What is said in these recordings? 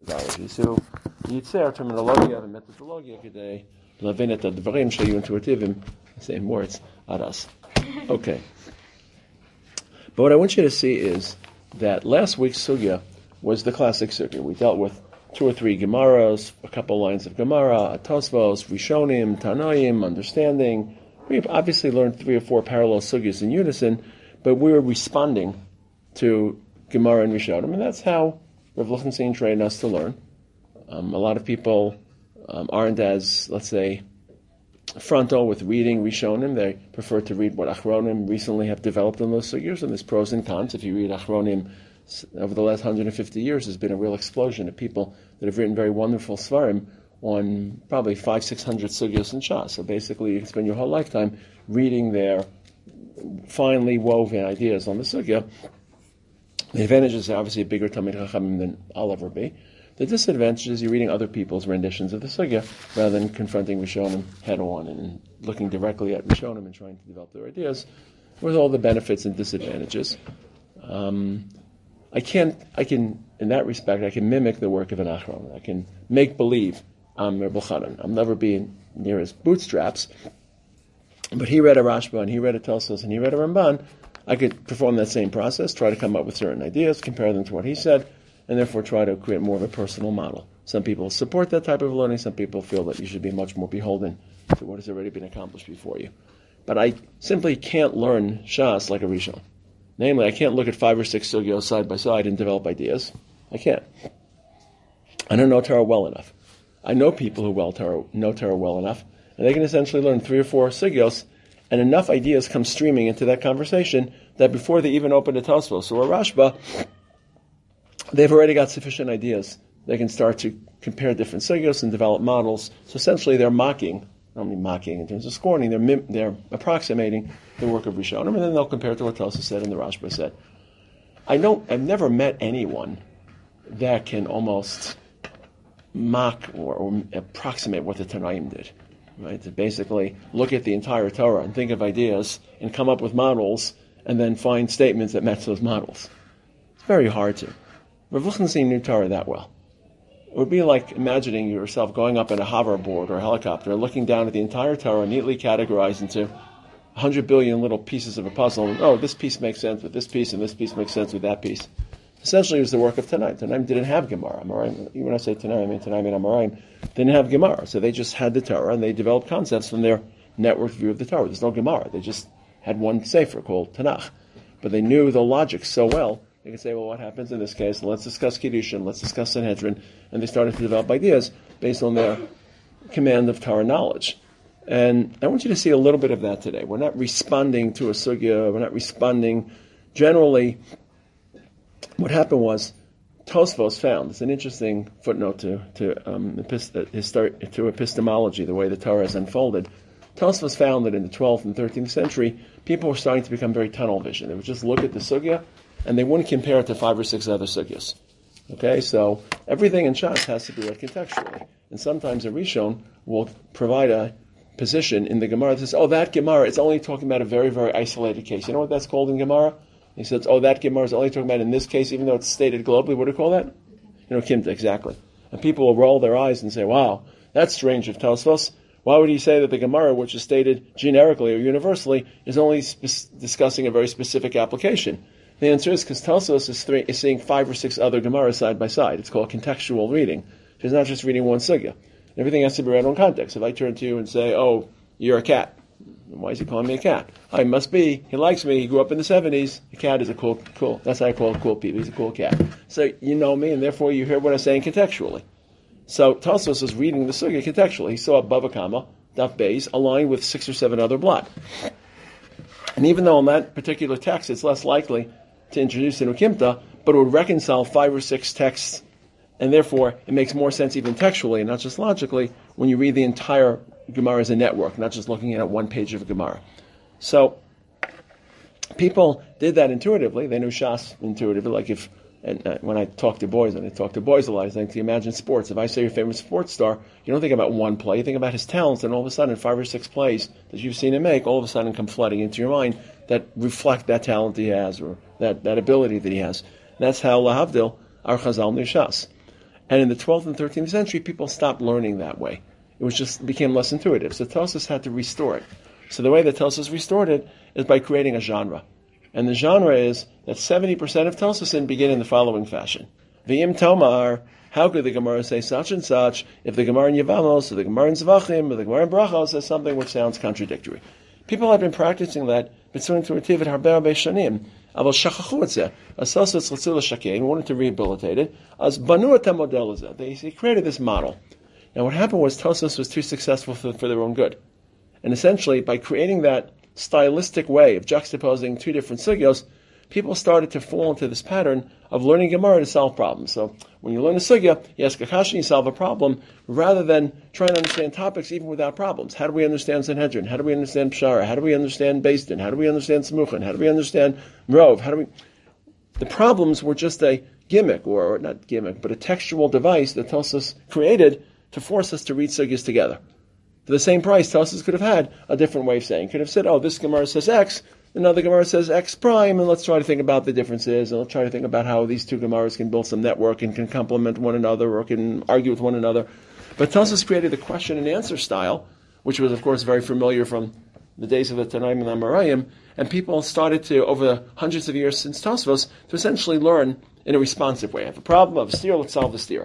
eschatology. So, Yitzer terminologia v'methodologia k'dei lavin et advarim sheyu intuitivim, same words, aras. Okay. But what I want you to see is that last week's sugya was the classic sugya. We dealt with 2 or 3 Gemaras, a couple lines of Gemara, Tosfos, Rishonim, Tanoim, understanding. We obviously learned 3 or 4 parallel sugyas in unison, but we were responding to Gemara and Rishonim, and that's how Rav Lichtenstein trained us to learn. A lot of people aren't as, let's say, frontal with reading Rishonim. They prefer to read what Achronim recently have developed in those sugyas, and there's pros and cons. If you read Achronim over the last 150 years, there's been a real explosion of people that have written very wonderful svarim on probably 500-600 sugyas in Shas. So basically, you can spend your whole lifetime reading their finely woven ideas on the sugya. The advantage is obviously a bigger Talmid Chachamim than I'll ever be. The disadvantage is you're reading other people's renditions of the sugya rather than confronting Rishonim head-on and looking directly at Rishonim and trying to develop their ideas with all the benefits and disadvantages. I can, in that respect, I can mimic the work of an Achron. I can make believe I'm Rebbe Chanan. I'll never be near his bootstraps, but he read a Rashba, and he read a Tosfos, and he read a Ramban. I could perform that same process, try to come up with certain ideas, compare them to what he said, and therefore try to create more of a personal model. Some people support that type of learning. Some people feel that you should be much more beholden to what has already been accomplished before you. But I simply can't learn Shas like a Rishon. Namely, I can't look at 5 or 6 sugyos side by side and develop ideas. I can't. I don't know Torah well enough. I know people who know Torah well enough, and they can essentially learn 3 or 4 sugyos, and enough ideas come streaming into that conversation that before they even open a Tosfos or a Rashba, they've already got sufficient ideas. They can start to compare different sugyos and develop models. So essentially, they're mocking. I don't mean mocking in terms of scorning. They're approximating the work of Rishonim, and then they'll compare it to what Tosfos said and the Rashba said. I've never met anyone that can almost mock or approximate what the Tanaim did. Right? To basically look at the entire Torah and think of ideas and come up with models and then find statements that match those models. It's very hard to. Rav Lichtenstein knew Torah that well. It would be like imagining yourself going up in a hoverboard or a helicopter, looking down at the entire Torah, neatly categorized into 100 billion little pieces of a puzzle. And, oh, this piece makes sense with this piece, and this piece makes sense with that piece. Essentially, it was the work of Tanaim. Tanaim didn't have Gemara. Even when I say Tanaim, I mean Tanaim and Amoraim didn't have Gemara. So they just had the Torah, and they developed concepts from their network view of the Torah. There's no Gemara. They just had one sefer called Tanakh. But they knew the logic so well, they could say, well, what happens in this case? Let's discuss Kiddushin, let's discuss Sanhedrin. And they started to develop ideas based on their command of Torah knowledge. And I want you to see a little bit of that today. We're not responding to a sugya. We're not responding. Generally, what happened was Tosfos found, it's an interesting footnote to epistemology, the way the Torah has unfolded. Tosfos found that in the 12th and 13th century, people were starting to become very tunnel vision. They would just look at the sugya, and they wouldn't compare it to 5 or 6 other sugyas. Okay, so everything in Shas has to be read contextually. And sometimes a Rishon will provide a position in the Gemara that says, oh, that Gemara, it's only talking about a very, very isolated case. You know what that's called in Gemara? He says, oh, that Gemara is only talking about in this case, even though it's stated globally. What do you call that? Kimta, exactly. And people will roll their eyes and say, wow, that's strange of Tosfos. Why would he say that the Gemara, which is stated generically or universally, is only discussing a very specific application? The answer is because Tosfos is seeing 5 or 6 other Gemaras side by side. It's called contextual reading. He's not just reading one sugya. Everything has to be read on context. If I turn to you and say, oh, you're a cat. Why is he calling me a cat? I must be. He likes me. He grew up in the 70s. A cat is a cool. That's how I call cool people. He's a cool cat. So you know me, and therefore you hear what I'm saying contextually. So Tosfos was reading the sugya contextually. He saw Bava Kama, Daf Beis, aligned with 6 or 7 other blot. And even though in that particular text it's less likely to introduce an ukimta, but it would reconcile 5 or 6 texts, and therefore it makes more sense even textually and not just logically when you read the entire Gemara as a network, not just looking at one page of a Gemara. So people did that intuitively. They knew Shas intuitively. Like when I talk to boys, and I talk to boys a lot, I think to imagine sports. If I say your favorite sports star, you don't think about one play. You think about his talents, and all of a sudden 5 or 6 plays that you've seen him make, all of a sudden come flooding into your mind that reflect that talent he has or that ability that he has. And that's how Lahavdil, our Chazal knew Shas. And in the 12th and 13th century, people stopped learning that way. It became less intuitive. So Tosfos had to restore it. So the way that Tosfos restored it is by creating a genre. And the genre is that 70% of Tosfos begin in the following fashion. V'im Tomar, how could the Gemara say such and such if the Gemara in Yevamos, or the Gemara in Zvachim, or the Gemara in Brachos says something which sounds contradictory? People have been practicing that b'tzur intuitive at Harbe Shanim. Aval shachachu etzeh. Asosas l'tzil l'shakein, wanted to rehabilitate it. As banu et model is that. They created this model. Now what happened was Tosfos was too successful for their own good. And essentially, by creating that stylistic way of juxtaposing two different sugyos, people started to fall into this pattern of learning Gemara to solve problems. So when you learn a sugya, you ask a kasha, you solve a problem, rather than trying to understand topics even without problems. How do we understand Sanhedrin? How do we understand Pshara? How do we understand Beis Din? How do we understand Samuchin? How do we understand Rov? The problems were just a gimmick, or not gimmick, but a textual device that Tosfos created to force us to read sugyas together. For the same price, Tosfos could have had a different way of saying. Could have said, this Gemara says X, another Gemara says X prime, and let's try to think about the differences, and let's try to think about how these two Gemaras can build some network and can complement one another or can argue with one another. But Tosfos created the question and answer style, which was, of course, very familiar from the days of the Tanaim and Amarayim, and people started to, over the hundreds of years since Tosfos, to essentially learn in a responsive way. I have a problem, I have a stira, let's solve the stira.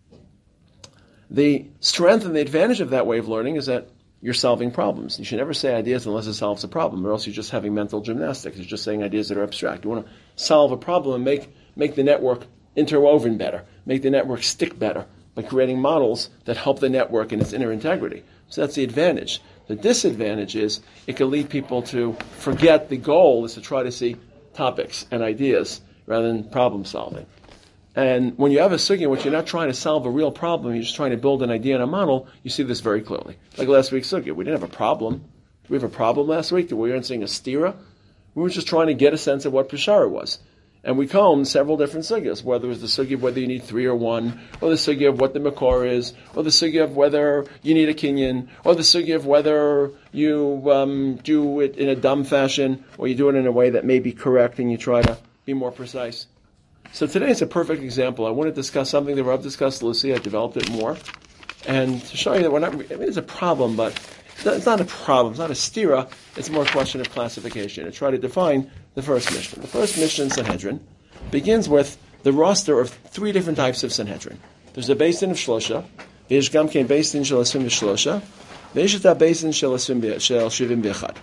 The strength and the advantage of that way of learning is that you're solving problems. You should never say ideas unless it solves a problem, or else you're just having mental gymnastics. You're just saying ideas that are abstract. You want to solve a problem and make the network interwoven better, make the network stick better by creating models that help the network in its inner integrity. So that's the advantage. The disadvantage is it can lead people to forget the goal is to try to see topics and ideas rather than problem solving. And when you have a sugya in which you're not trying to solve a real problem, you're just trying to build an idea and a model, you see this very clearly. Like last week's sugya, we didn't have a problem. Did we have a problem last week? Did we weren't seeing a stira? We were just trying to get a sense of what Peshara was. And we combed several different sugyas, whether it was the sugya of whether you need 3 or 1, or the sugya of what the makor is, or the sugya of whether you need a kinyan, or the sugya of whether you do it in a dumb fashion, or you do it in a way that may be correct and you try to be more precise. So today is a perfect example. I want to discuss something that Rav discussed, Lucy. I developed it more. And to show you that it's a problem, but it's not a problem. It's not a stira. It's more a question of classification. To try to define the first Mishnah. The first Mishnah in Sanhedrin begins with the roster of 3 different types of Sanhedrin. There's a Beis Din of Shlosha. V'yesh gam kein Beis Din shel Asrim v'Shlosha. V'yesh et Beis Din shel Shivim v'Echad.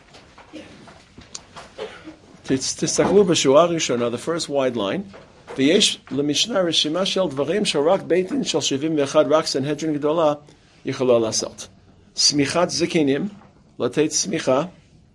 Tistaklu b'shua rishona, the first wide line. V'yesh lemishnah rishima shel dvarim shel rak Beit Din shel Shivim v'Echad rak Sanhedrin gedola yicholo lasot. Smichat zikinim, latet smicha.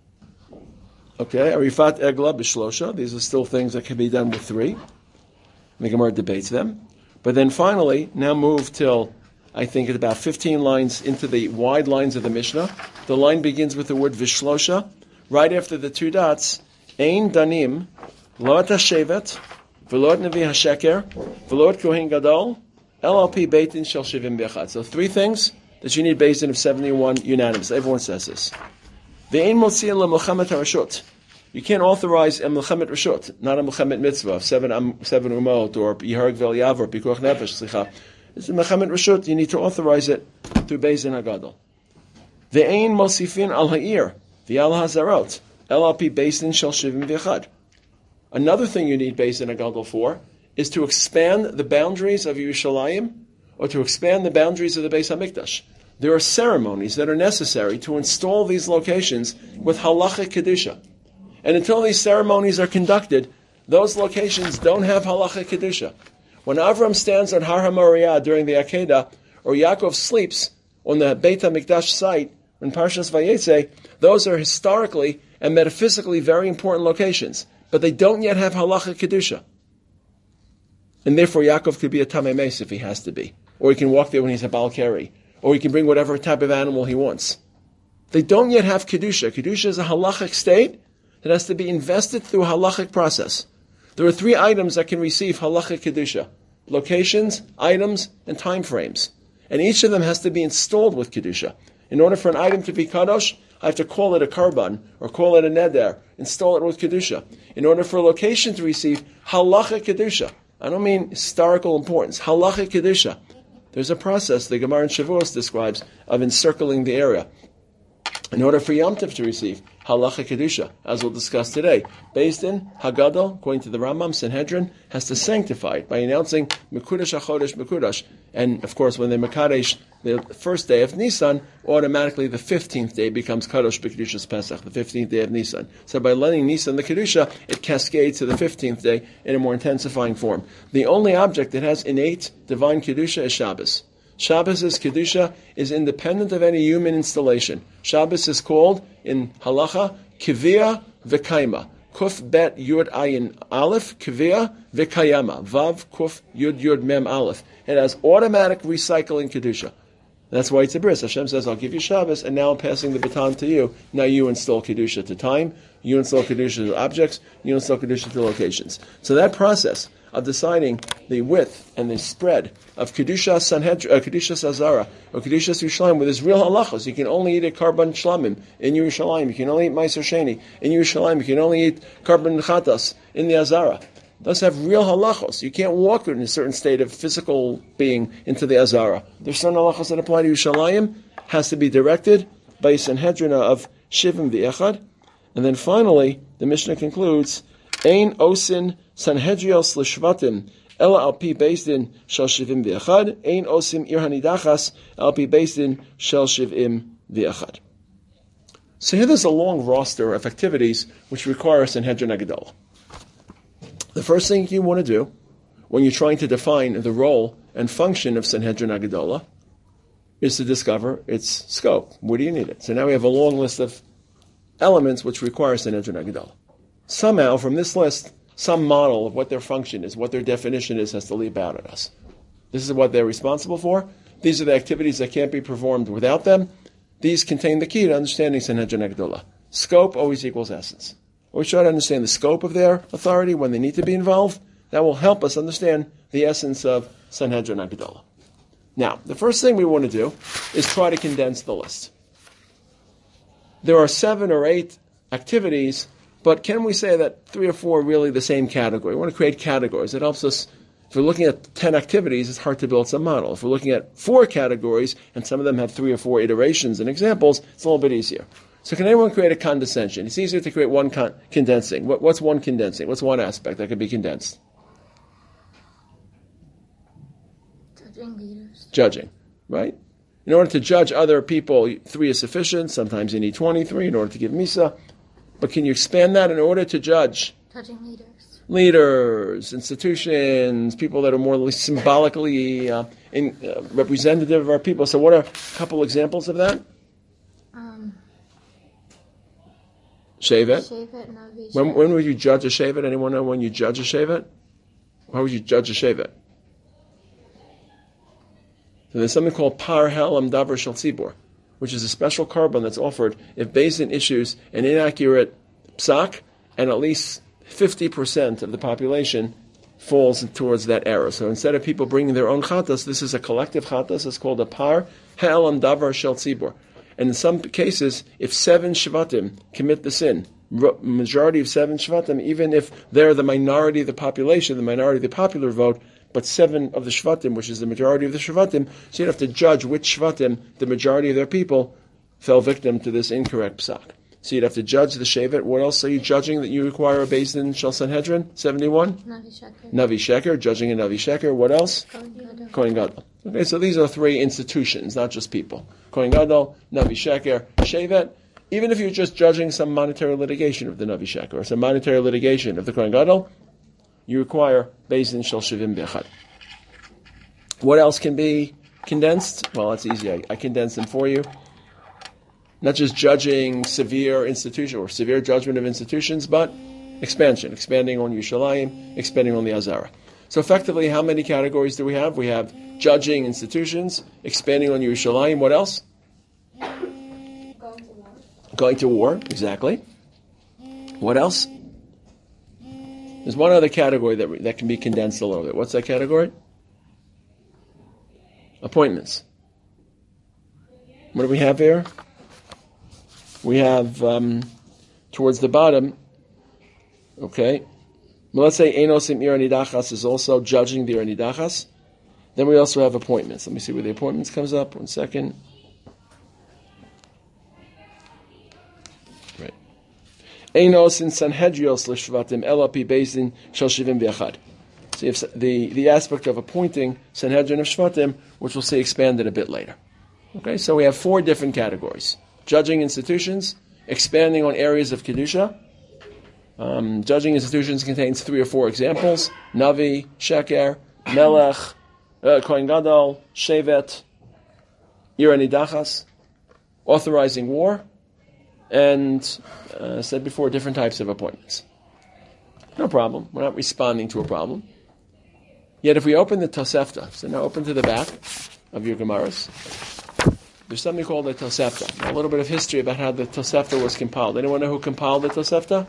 Okay, arifat egla b'shlosha. These are still things that can be done with 3. The Gemara debates them. But then finally, now move till, I think, it's about 15 lines into the wide lines of the Mishnah. The line begins with the word vishlosha. Right after the 2 dots, ein danim, lo et hashevet, v'lo et nevi hasheker, v'lo et kohen gadol, LLP Beit Din shel Shivim v'Echad. So 3 things that you need Beis Din of 71 unanimous. Everyone says this. Ve'ein motziin le'melchemet harashut. You can't authorize a melchemet rashut, not a melchemet mitzvah of 7 umot or yiharg vel yav or pikuach nefesh. It's a melchemet rashut. You need to authorize it through Beis Din Hagadol. Ve'ein mosifin al ha'ir v'al hazarot. LLP Beis Din shel Shivim v'Echad. Another thing you need Beis Din Hagadol for is to expand the boundaries of Yerushalayim or to expand the boundaries of the Beis HaMikdash. There are ceremonies that are necessary to install these locations with halachic kedusha. And until these ceremonies are conducted, those locations don't have halachic kedusha. When Avram stands on Har HaMoriah during the Akedah, or Yaakov sleeps on the Beit HaMikdash site in Parshas Vayetze, those are historically and metaphysically very important locations, but they don't yet have halachic kedusha. And therefore Yaakov could be a Tamei Meis if he has to be. Or he can walk there when he's a Baal Keri. Or he can bring whatever type of animal he wants. They don't yet have Kedusha. Kedusha is a halachic state that has to be invested through a halachic process. There are 3 items that can receive halachic Kedusha. Locations, items, and time frames. And each of them has to be installed with Kedusha. In order for an item to be Kadosh, I have to call it a Karban, or call it a Neder, install it with Kedusha. In order for a location to receive halachic Kedusha, I don't mean historical importance. Halachic Kedusha. There's a process the Gemara in Shavuos describes of encircling the area in order for Yom Tov to receive halacha kedusha, as we'll discuss today. Beis Din Hagadol, according to the Rambam, Sanhedrin has to sanctify it by announcing Mekudash HaChodesh Mekudash, and of course, when they Mekadesh the first day of Nisan, automatically the 15th day becomes Kadosh B'Kedushas Pesach, the 15th day of Nisan. So by letting Nisan the Kedusha, it cascades to the 15th day in a more intensifying form. The only object that has innate divine Kedusha is Shabbos. Shabbos' Kedusha is independent of any human installation. Shabbos is called, in Halacha, Kivia V'Kaima. Kuf Bet Yud Ayin Aleph, Kivia V'Kayama. Vav Kuf Yud Mem Aleph. It has automatic recycling Kedusha. That's why it's a bris. Hashem says, I'll give you Shabbos, and now I'm passing the baton to you. Now you install Kedusha to time, you install Kedusha to objects, you install Kedusha to locations. So that process of deciding the width and the spread of Kedusha Sanhedrin, Kedusha Azara, or Kedusha Yerushalayim with his real halachos. You can only eat a Karban Shlamim in Yerushalayim. You can only eat Meiser Sheni in Yerushalayim. You can only eat Karban Chatas in the Azara. Those have real halachos. You can't walk in a certain state of physical being into the Azara. There's certain halachos that apply to Yerushalayim, has to be directed by a Sanhedrin of Shivim V'Echad. And then finally, the Mishnah concludes, Ein Osin Sanhedrios L'Shvatim Ela Al Pi Beis Din Shel Shivim V'Echad Ein Osim Ir Hanidachas Al Pi Beis Din Shel Shivim V'Echad. So here there's a long roster of activities which require a Sanhedrin Agadolah. The first thing you want to do when you're trying to define the role and function of Sanhedrin Agadolah is to discover its scope. Where do you need it? So now we have a long list of elements which require Sanhedrin Agadolah. Somehow, from this list, some model of what their function is, what their definition is, has to leap out at us. This is what they're responsible for. These are the activities that can't be performed without them. These contain the key to understanding Sanhedrin Agadolah. Scope always equals essence. We try to understand the scope of their authority when they need to be involved. That will help us understand the essence of Sanhedrin Agadolah. Now, the first thing we want to do is try to condense the list. There are 7 or 8 activities, but can we say that 3 or 4 are really the same category? We want to create categories. It helps us. If we're looking at 10 activities, it's hard to build some model. If we're looking at 4 categories, and some of them have 3 or 4 iterations and examples, it's a little bit easier. So can anyone create a condescension? It's easier to create one condensing. What's one condensing? What's one aspect that could be condensed? Judging leaders. Judging, right? In order to judge other people, 3 is sufficient. Sometimes you need 23 in order to give Misa. But can you expand that in order to judge? Judging leaders. Leaders, institutions, people that are more symbolically representative of our people. So what are a couple examples of that? Shevet. Navi. When would you judge a Shevet? Anyone know when you judge a Shevet? How would you judge a Shevet? So there's something called Par Helam Davar Shel Tzibor, which is a special carbon that's offered if Beis Din issues an inaccurate psak, and at least 50% of the population falls towards that error. So instead of people bringing their own chatas, this is a collective chatas. It's called a Par Helam Davar Shel Tzibor. And in some cases, if 7 Shvatim commit the sin, majority of 7 Shvatim, even if they're the minority of the population, the minority of the popular vote, but 7 of the Shvatim, which is the majority of the Shvatim, so you'd have to judge which Shvatim, the majority of their people, fell victim to this incorrect psak. So you'd have to judge the Shevet. What else are you judging that you require a Beis Din Shel Sanhedrin? 71? Navi Sheker, judging a Navi Sheker. What else? Kohen Gadol. Okay, so these are 3 institutions, not just people. Kohen Gadol, Navi Sheker, Shevet. Even if you're just judging some monetary litigation of the Navi Sheker or some monetary litigation of the Kohen Gadol, you require Beis Din Shel Shivim B'Echad. What else can be condensed? Well, it's easy. I condensed them for you. Not just judging severe institution or severe judgment of institutions, but expanding on Yerushalayim, expanding on the Azara. So effectively, how many categories do we have? We have judging institutions, expanding on Yerushalayim. What else? Going to war, exactly. What else? There's one other category that can be condensed a little bit. What's that category? Appointments. What do we have here? We have, towards the bottom, okay, But let's say Einosim Ir Nidachas is also judging the Ir Nidachas. Then we also have appointments. Let me see where the appointments comes up. 1 second. Right. Einosim Sanhedrios L'Shvatim Elapi Bezin Shel Shivim V'Echad. So you have the aspect of appointing Sanhedrin of Shvatim, which we'll see expanded a bit later. Okay, so we have 4 different categories. Judging institutions, expanding on areas of Kedusha. Judging institutions contains 3 or 4 examples. Navi, Sheker, Melech, Kohen Gadol, Shevet, Ir Nidachas, authorizing war, and said before, different types of appointments. No problem. We're not responding to a problem. Yet if we open the Tosefta, so now open to the back of your Gemaras, there's something called the Tosefta. A little bit of history about how the Tosefta was compiled. Anyone know who compiled the Tosefta?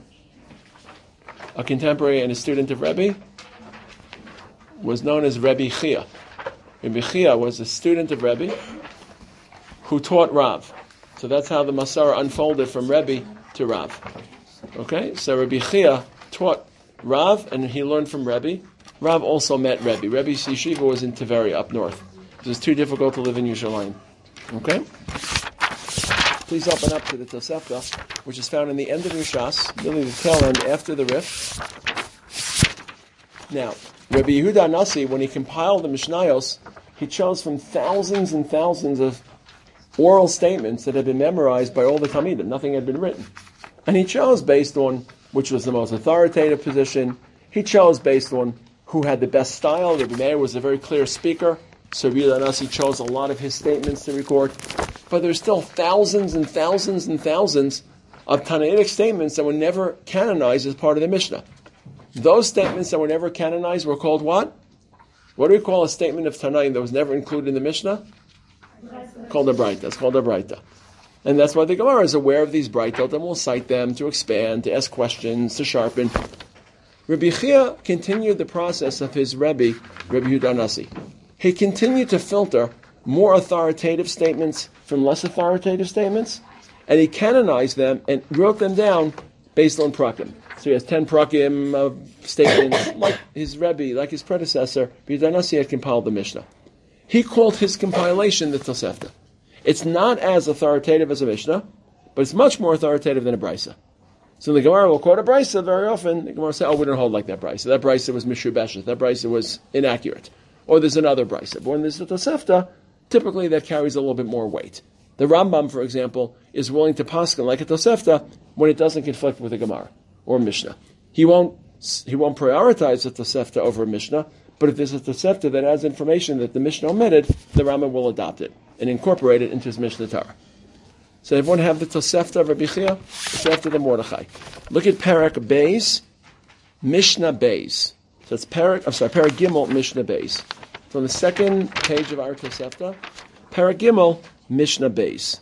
A contemporary and a student of Rebbe was known as Rebbe Chia. Rebbe Chia was a student of Rebbe who taught Rav. So that's how the Masara unfolded from Rebbe to Rav. Okay, so Rebbe Chia taught Rav, and he learned from Rebbe. Rav also met Rebbe. Rebbe's yeshiva was in Tiberia, up north. It was too difficult to live in Yerushalayim. Okay? Please open up to the Tosefta, which is found in the end of your Shas, really the tail end after the Rif. Now, Rabbi Yehuda Nasi, when he compiled the Mishnayos, he chose from thousands and thousands of oral statements that had been memorized by all the Talmidim. Nothing had been written. And he chose based on which was the most authoritative position. He chose based on who had the best style. Rabbi Meir was a very clear speaker, so Rabbi Yehuda Nasi chose a lot of his statements to record. But there's still thousands and thousands and thousands of Tanaitic statements that were never canonized as part of the Mishnah. Those statements that were never canonized were called what? What do we call a statement of Tanaim that was never included in the Mishnah? Called a Braita. It's called a Braita. And that's why the Gemara is aware of these Braitot and will cite them to expand, to ask questions, to sharpen. Rabbi Chia continued the process of his Rebbe, Rabbi Yehuda Nasi. He continued to filter more authoritative statements from less authoritative statements, and he canonized them and wrote them down based on prakim. So he has 10 prakim of statements, like his Rebbe, like his predecessor, Yehuda Nasi had compiled the Mishnah. He called his compilation the Tosefta. It's not as authoritative as a Mishnah, but it's much more authoritative than a Brisa. So the Gemara will quote a Brisa very often. The Gemara will say, oh, we don't hold like that Brisa. That Brisa was Mishubeshet. That Brisa was inaccurate. Or there's another Brisa. But when there's a Tosefta, typically that carries a little bit more weight. The Rambam, for example, is willing to paskin like a Tosefta when it doesn't conflict with a Gemara or Mishnah. He won't prioritize a Tosefta over a Mishnah, but if there's a Tosefta that has information that the Mishnah omitted, the Rambam will adopt it and incorporate it into his Mishnah Torah. So everyone have the Tosefta of Rabbi Chia, Tosefta of Mordechai. Look at Parak Beis, Mishnah Beis. So it's Parak Gimel, Mishnah Beis. So on the second page of our Tosefta, Parak Gimel, Mishnah Beis.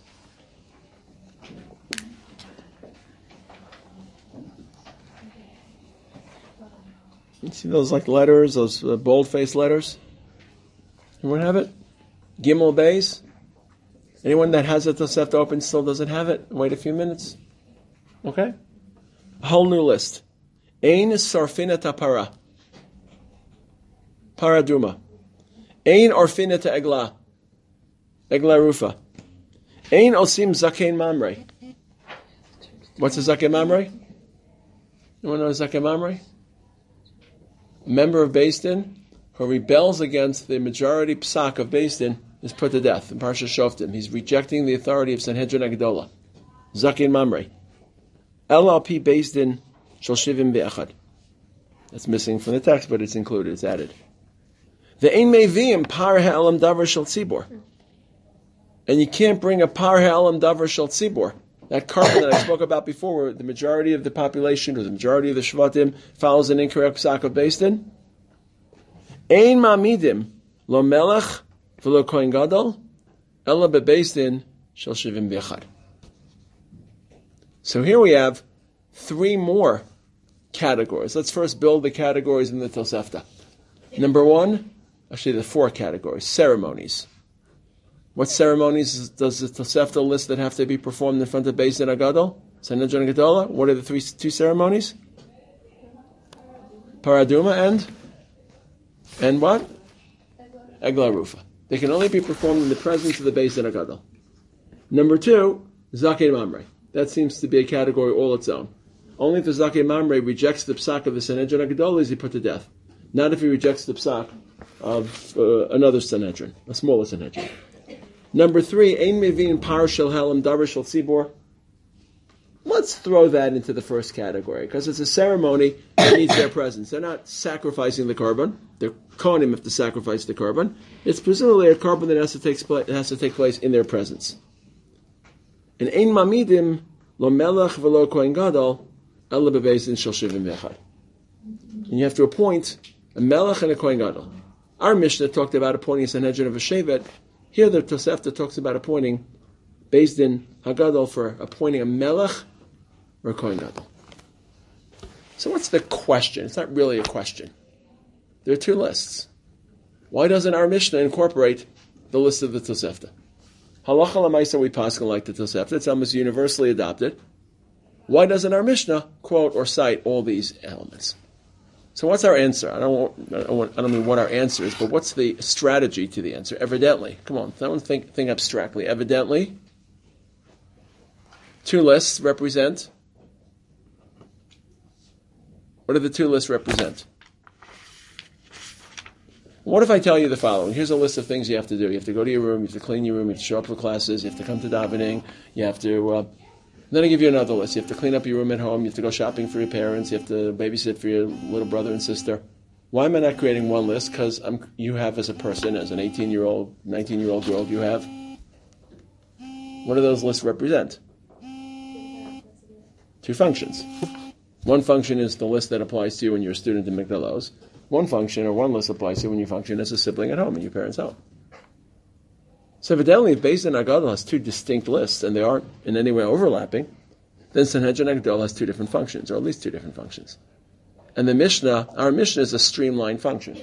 You see those like letters, those bold-faced letters? Anyone have it? Gimel Beis? Anyone that has a Tosefta open still doesn't have it? Wait a few minutes. Okay? A whole new list. Ein sarfina para. Paraduma. Ein orfina egla. Egla rufa. Ein osim zakein mamre. What's a zakein mamre? Anyone know a zakein mamre? A member of Beis Din who rebels against the majority psak of Beis Din is put to death in Parsha Shoftim. He's rejecting the authority of Sanhedrin Agdola. Zakin Mamre. LLP Beis Din Shel Shivim Be'echad. That's missing from the text, but it's included, it's added. The Ein Meviim Par Ha'elam Davar Shel Tzibor. And you can't bring a Par Ha'elam Davar Shel Tzibor. That carbon that I spoke about before, where the majority of the population, or the majority of the Shvatim, follows an incorrect psak of Beis Din. Ein Ma'amidim Lo Melech V'lo Kohen Gadol Ela Bebeis Din Shel Shivim V'echad. So here we have 3 more categories. Let's first build the categories in the Tosefta. Number 1, actually the 4 categories, ceremonies. What ceremonies does the Tosefta list that have to be performed in front of Beis Din Agadol? Sanhedrin Gadola? What are the 2 ceremonies? Paraduma and what? Egla Rufa. They can only be performed in the presence of the Beis Din HaGadol. Number 2, Zakei Mamre. That seems to be a category all its own. Only if the Zakei Mamre rejects the psak of the Sanhedrin HaGadol is he put to death. Not if he rejects the psak of another Sanhedrin, a smaller Sanhedrin. Number 3, Ein Mevin Par Shel Helam Davar Shel Tzibor. Let's throw that into the first category, because it's a ceremony that needs their presence. They're not sacrificing the korban. They're kohanim if to sacrifice the korban. It's presumably a korban that has to take place in their presence. And ein mamidim lo melech v'lo kohen gadol ela bebeis din shel shivim v'echad. And you have to appoint a melech and a kohen gadol. Our Mishnah talked about appointing a Sanhedrin of a shevet. Here the Tosefta talks about appointing Beis Din HaGadol for appointing a melech or a kohen gadol. So what's the question? It's not really a question. There are 2 lists. Why doesn't our Mishnah incorporate the list of the Tosefta? Halacha l'maisa we paskin like the Tosefta. It's almost universally adopted. Why doesn't our Mishnah quote or cite all these elements? So what's our answer? I don't mean what our answer is, but what's the strategy to the answer? Evidently, come on, someone think abstractly. Evidently, 2 lists represent. What do the 2 lists represent? What if I tell you the following? Here's a list of things you have to do. You have to go to your room, you have to clean your room, you have to show up for classes, you have to come to davening, you have to... then I give you another list. You have to clean up your room at home, you have to go shopping for your parents, you have to babysit for your little brother and sister. Why am I not creating one list? Because you have as a person, as an 18-year-old, 19-year-old girl, you have... What do those lists represent? 2 functions. One function is the list that applies to you when you're a student in Migdal Oz. One function or one list applies to you when you function as a sibling at home in your parents' home. So evidently, if Beis Din HaGadol has 2 distinct lists and they aren't in any way overlapping, then Sanhedrin HaGadol has 2 different functions, or at least 2 different functions. And the Mishnah, our Mishnah is a streamlined function.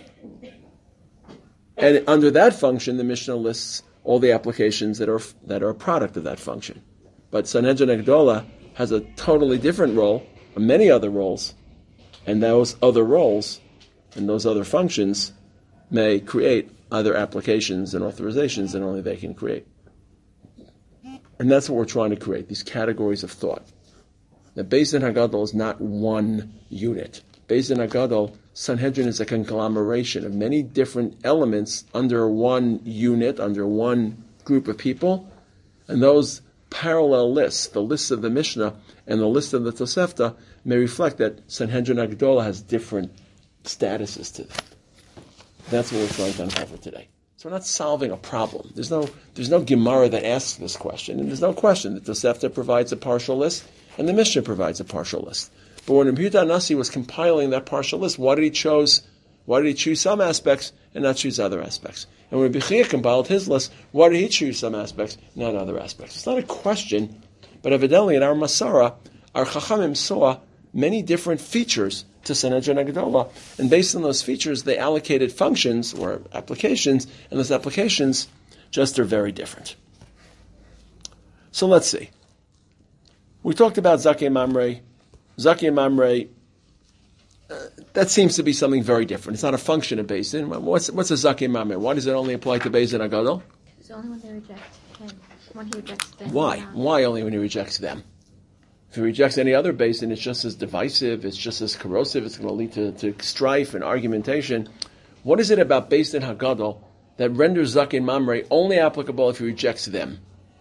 And under that function, the Mishnah lists all the applications that are a product of that function. But Sanhedrin HaGadol has a totally different role, many other roles, and those other roles and those other functions may create other applications and authorizations that only they can create. And that's what we're trying to create, these categories of thought. The Beis Din HaGadol is not one unit. Beis Din HaGadol, Sanhedrin is a conglomeration of many different elements under one unit, under one group of people, and those parallel lists, the lists of the Mishnah and the list of the Tosefta, may reflect that Sanhedrin HaGadol has different statuses to them. That's what we're trying to uncover today. So we're not solving a problem. There's no Gemara that asks this question, and there's no question that the Tosefta provides a partial list and the Mishnah provides a partial list. But when Rabbi Yehuda Nasi was compiling that partial list, why did he choose some aspects and not choose other aspects? And when Rabbi Chia compiled his list, why did he choose some aspects, not other aspects? It's not a question, but evidently in our Masara, our Chachamim saw many different features to Sanhedrin HaGadol, and based on those features, they allocated functions or applications, and those applications just are very different. So let's see. We talked about Zakei Mamre. Zakei Mamre, that seems to be something very different. It's not a function of Beis Din. What's a Zakei Mamre? Why does it only apply to Beis Din HaGadol? It's only when they reject him. When he rejects them. Why? Why only when he rejects them? If he rejects any other Beis Din, it's just as divisive, it's just as corrosive, it's going to lead to strife and argumentation. What is it about Beis Din HaGadol that renders Zakei Mamre only applicable if he rejects them?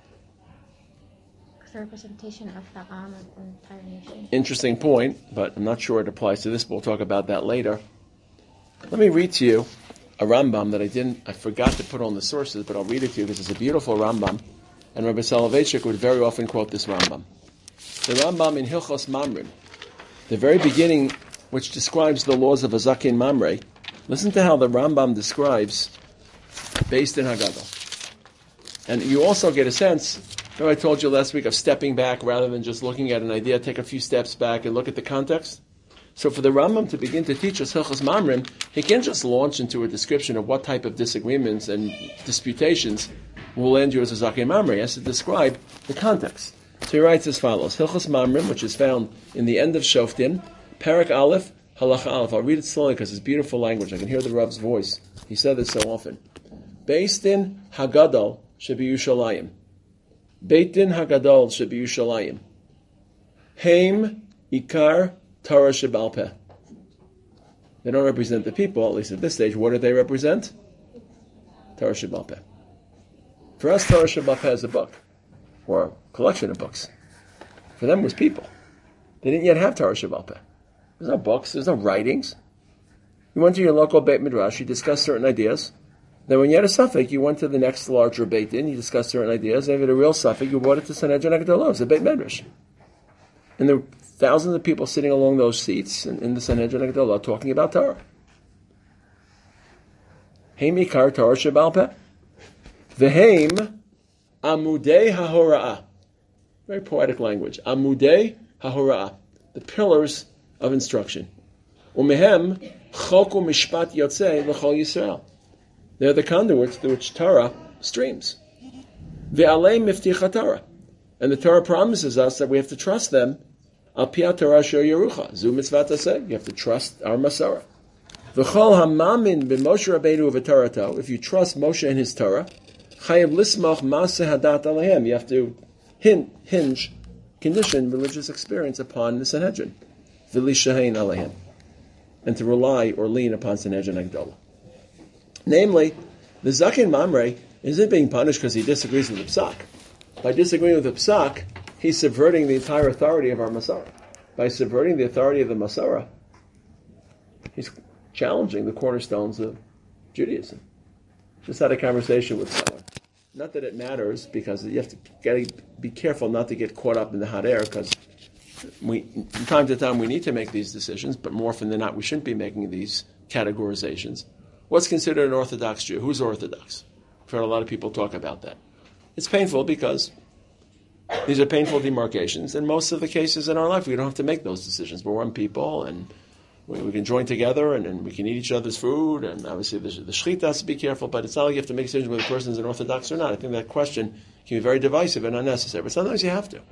It's a representation of the Am of the entire nation. Interesting point, but I'm not sure it applies to this, but we'll talk about that later. Let me read to you a Rambam that I forgot to put on the sources, but I'll read it to you because it's a beautiful Rambam, and Rabbi Soloveitchik would very often quote this Rambam. The Rambam in Hilchos Mamrim, the very beginning, which describes the laws of a Zakei Mamre. Listen to how the Rambam describes Beis Din HaGadol. And you also get a sense, remember I told you last week, of stepping back rather than just looking at an idea, take a few steps back and look at the context. So for the Rambam to begin to teach us Hilchos Mamrim, he can't just launch into a description of what type of disagreements and disputations will end you as a Zakei Mamre. He has to describe the context. So he writes as follows: Hilchos Mamrim, which is found in the end of Shoftim, Parak Aleph, Halacha Aleph. I'll read it slowly because it's beautiful language. I can hear the Rav's voice. He said this so often. Beis Din Hagadol Shebi Yushalayim. Beit Din Hagadol Shebi Yushalayim. Heim Ikar Torah Shebal Peh. They don't represent the people, at least at this stage. What do they represent? Torah Shebal Peh. For us, Torah Shebal Peh is a book, or a collection of books. For them, it was people. They didn't yet have Torah Shebal Peh. There's no books, there's no writings. You went to your local Beit Midrash, you discussed certain ideas. Then when you had a suffix, you went to the next larger Beit Din, you discussed certain ideas. And if you had a real suffix, you brought it to Sanhedrin HaGedolah. It was a Beit Midrash. And there were thousands of people sitting along those seats in the Sanhedrin HaGedolah talking about Torah. Heim Ikar Torah Shebal Peh. V'heim Amudei HaHora'ah. Very poetic language. Amudei HaHora'ah. The pillars of instruction. Umehem Chok u'Mishpat Yotzei L'chol Yisrael. They're the conduits through which Torah streams. Ve'alei Mifticha Torah. And the Torah promises us that we have to trust them. Al Piyat Torah Asher Yerucha. Zu mitzvah taseh. You have to trust our Masarah. V'chol hamamin b'Moshe Rabbeinu v'Torato. If you trust Moshe and his Torah, chayav lismach maseh hadat alehem. You have to condition religious experience upon the Sanhedrin. V'lishahein alehem. And to rely or lean upon Sanhedrin HaGedolah. Namely, the Zaken Mamre isn't being punished because he disagrees with the Psak. By disagreeing with the Psak, he's subverting the entire authority of our Masarah. By subverting the authority of the Masarah, he's challenging the cornerstones of Judaism. Just had a conversation with someone. Not that it matters, because you have to be careful not to get caught up in the hot air, because from time to time we need to make these decisions, but more often than not we shouldn't be making these categorizations. What's considered an Orthodox Jew? Who's Orthodox? I've heard a lot of people talk about that. It's painful because these are painful demarcations. In most of the cases in our life, we don't have to make those decisions. We're one people, and we can join together, and we can eat each other's food, and obviously the shechita has to be careful, but it's not like you have to make decisions whether the person is an Orthodox or not. I think that question can be very divisive and unnecessary, but sometimes you have to.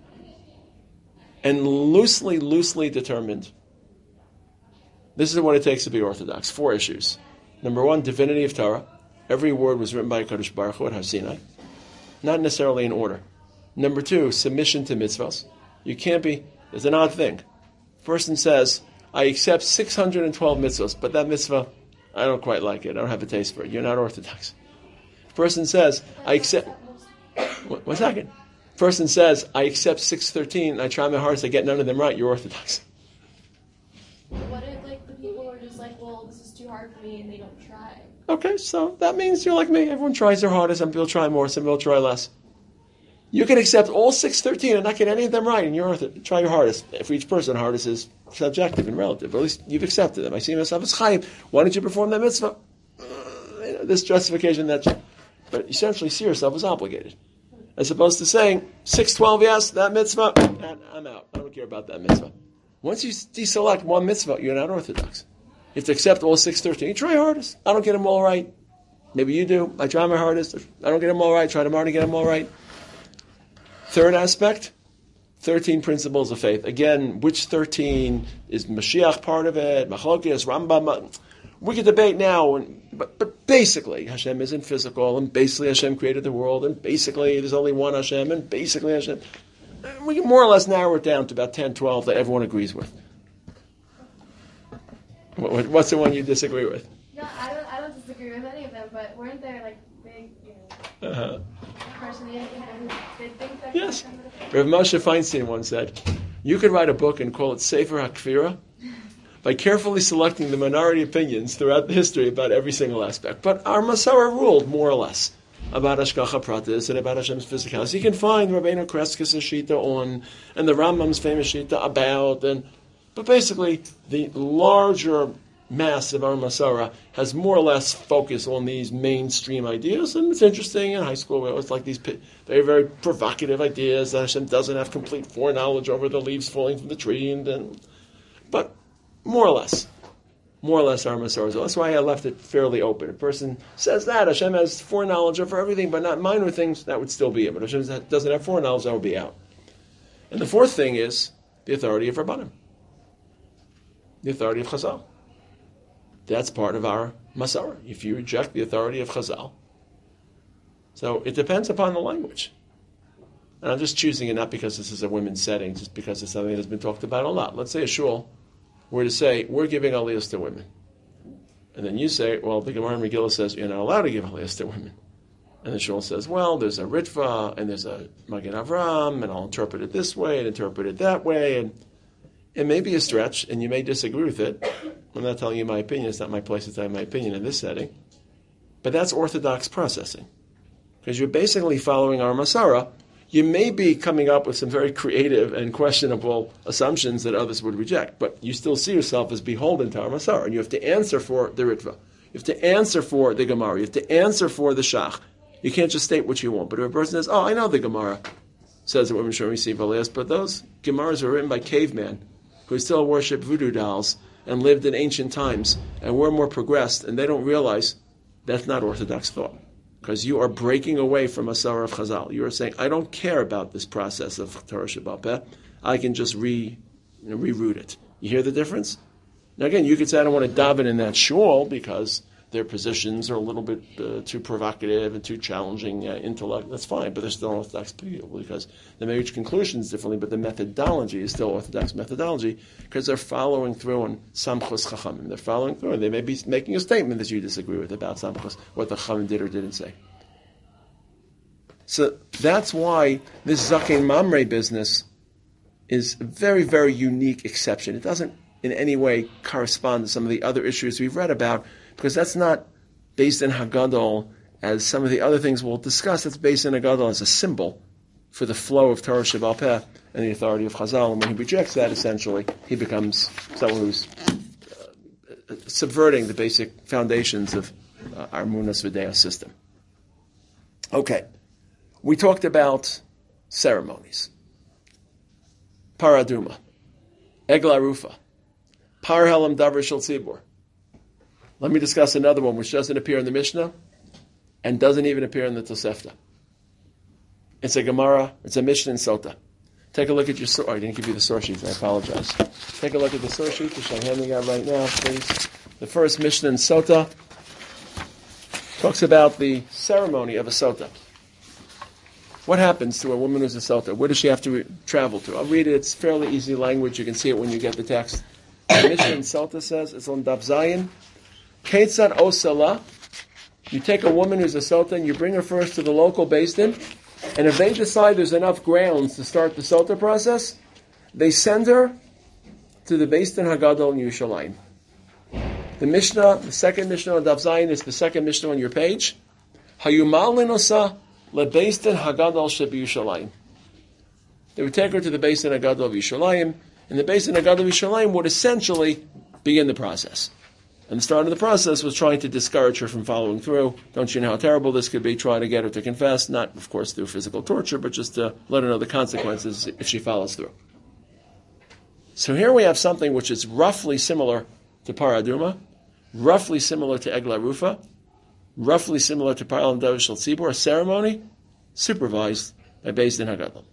And loosely determined, this is what it takes to be Orthodox. 4 issues. Number 1, divinity of Torah. Every word was written by HaKadosh Baruch Hu at Har Sinai. Not necessarily in order. Number 2, submission to mitzvahs. You can't be, it's an odd thing. Person says, I accept 612 mitzvahs, but that mitzvah, I don't quite like it. I don't have a taste for it. You're not Orthodox. Person says, I accept, one second. Person says, I accept 613, and I try my hardest, I get none of them right. You're Orthodox. What if, the people are just well, this is too hard for me, and they don't try? Okay, so that means you're like me. Everyone tries their hardest. Some people try more, some people try less. You can accept all 613 and not get any of them right, and you're try your hardest. For each person, hardest is subjective and relative. But at least you've accepted them. I see myself as chayim. Why don't you perform that mitzvah? This justification, that. But essentially, see yourself as obligated. As opposed to saying, 612, yes, that mitzvah, and I'm out. I don't care about that mitzvah. Once you deselect one mitzvah, you're not Orthodox. You have to accept all 613. You try your hardest. I don't get them all right. Maybe you do. I try my hardest. I don't get them all right. Try tomorrow to get them all right. Third aspect, 13 principles of faith. Again, which 13 is Mashiach part of it? Machlokes, Rambam. We can debate now, but basically Hashem isn't physical, and basically Hashem created the world, and basically there's only one Hashem, and basically Hashem. We can more or less narrow it down to about 10, 12 that everyone agrees with. What's the one you disagree with? No, I don't disagree with any of them, but weren't there big, personality people who did think that? Yes. Rav Moshe Feinstein once said, you could write a book and call it Sefer HaKfirah by carefully selecting the minority opinions throughout the history about every single aspect. But our Masarah ruled more or less about Hashgacha Pratis and about Hashem's physicality. You can find Rabbeinu Kreskes' Shita on, and the Rambam's famous Shita about, but basically the larger mass of our Masarah has more or less focused on these mainstream ideas, and it's interesting. In high school we always like these very, very provocative ideas that Hashem doesn't have complete foreknowledge over the leaves falling from the tree, but more or less our Masarah. That's why I left it fairly open. A person says that Hashem has foreknowledge over everything, but not minor things, that would still be it. But Hashem doesn't have foreknowledge, that would be out. And the fourth thing is the authority of Rabbanim. the authority of Chazal. That's part of our Masara. If you reject the authority of Chazal, so it depends upon the language. And I'm just choosing it not because this is a women's setting, just because it's something that's been talked about a lot. Let's say a shul were to say, we're giving aliyahs to women. And then you say, well, the Gemara in Megillah says you're not allowed to give aliyahs to women. And the shul says, well, there's a Ritva, and there's a Magen Avram, and I'll interpret it this way, and interpret it that way, and it may be a stretch, and you may disagree with it. I'm not telling you my opinion. It's not my place to tell you my opinion in this setting. But that's orthodox processing. Because you're basically following our Masara. You may be coming up with some very creative and questionable assumptions that others would reject, but you still see yourself as beholden to our Masara, and you have to answer for the Ritva. You have to answer for the Gemara. You have to answer for the Shach. You can't just state what you want. But if a person says, oh, I know the Gemara says that women shouldn't receive aliyahs, but those Gemaras were written by cavemen who still worship voodoo dolls and lived in ancient times and were more progressed, and they don't realize that's not orthodox thought. Because you are breaking away from Masara of Chazal. You are saying, I don't care about this process of Torah Sheba'al Peh. I can just reroute it. You hear the difference? Now again, you could say, I don't want to daven in that shul because their positions are a little bit too provocative and too challenging intellect. That's fine, but they're still Orthodox people because they may reach conclusions differently, but the methodology is still Orthodox methodology because they're following through on Samchos Chachamim. They're following through, and they may be making a statement that you disagree with about Samchos, what the Chachamim did or didn't say. So that's why this Zaken Mamre business is a very, very unique exception. It doesn't in any way correspond to some of the other issues we've read about, because that's not based in Haggadol as some of the other things we'll discuss. That's based in Haggadol as a symbol for the flow of Torah Sheba'al Peh and the authority of Chazal. And when he rejects that, essentially, he becomes someone who's subverting the basic foundations of our Munas V'Deah system. Okay, we talked about ceremonies. Paraduma, Egla Rufa, Par Helam Davar Shel Tzibur. Let me discuss another one which doesn't appear in the Mishnah and doesn't even appear in the Tosefta. It's a Gemara, it's a Mishnah in Sota. Take a look at your source. I didn't give you the source sheet, I apologize. Take a look at the source sheet, which I'm handing out right now, please. The first Mishnah in Sota talks about the ceremony of a Sota. What happens to a woman who's a Sota? Where does she have to travel to? I'll read it. It's fairly easy language. You can see it when you get the text. The Mishnah in Sota says, it's on Daf Zayin. Ketzad Osala, you take a woman who's a Sota and you bring her first to the local Beis Din, and if they decide there's enough grounds to start the Sota process, they send her to the Beis Din Haggadol in Yerushalayim. The Mishnah, the second Mishnah on Daf Zayin is the second Mishnah on your page. Hayumal linosa leBeis Din Haggadol sheBYerushalayim. They would take her to the Beis Din Haggadol of Yerushalayim, and the Beis Din Haggadol of Yerushalayim would essentially begin the process. And the start of the process was trying to discourage her from following through. Don't you know how terrible this could be? Try to get her to confess, not, of course, through physical torture, but just to let her know the consequences if she follows through. So here we have something which is roughly similar to Paraduma, roughly similar to Egla Rufa, roughly similar to Par Helam Davar Shel Tzibur, a ceremony supervised by Beis Din Haggadol.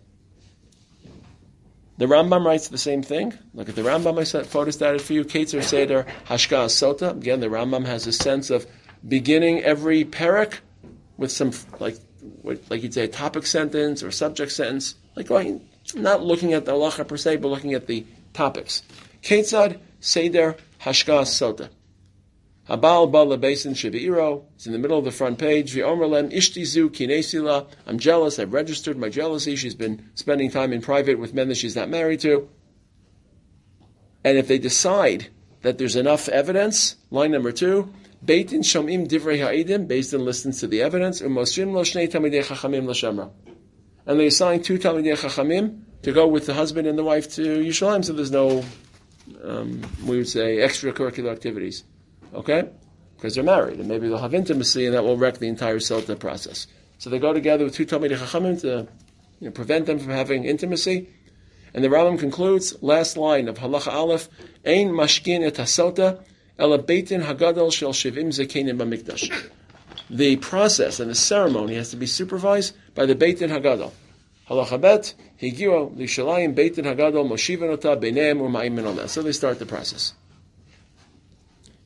The Rambam writes the same thing. Look at the Rambam. I photostated for you. Ketzer Seder Hashka Sota. Again, the Rambam has a sense of beginning every parak with some, like you'd say, a topic sentence or subject sentence. Like going, not looking at the halacha per se, but looking at the topics. Ketzad Seder Hashka Sota. Habal Ba LeBeis Din Shebeiro. It's in the middle of the front page. V'omer lem ishtizu kinesila. I'm jealous. I've registered my jealousy. She's been spending time in private with men that she's not married to. And if they decide that there's enough evidence, line number 2, Beit Din shomim divrei ha'idim. Beis Din listens to the evidence. Umosrim lo shnei talmidei chachamim l'shemra. And they assign 2 talmidei chachamim to go with the husband and the wife to Yerushalayim. So there's no, we would say, extracurricular activities. Okay? Because they're married, and maybe they'll have intimacy, and that will wreck the entire Sota process. So they go together with 2 Talmidei Chachamim to prevent them from having intimacy. And the Rambam concludes, last line of Halacha Aleph, Ein mashkin et hasota, ela Beit Din Haggadol shel shivim zekenim b'mikdash. The process and the ceremony has to be supervised by the Beit Din Haggadol. Halacha Bet, Higiu l'Yerushalayim Beit Din Haggadol moshiven ota b'neim u'ma'im min oleh. So they start the process.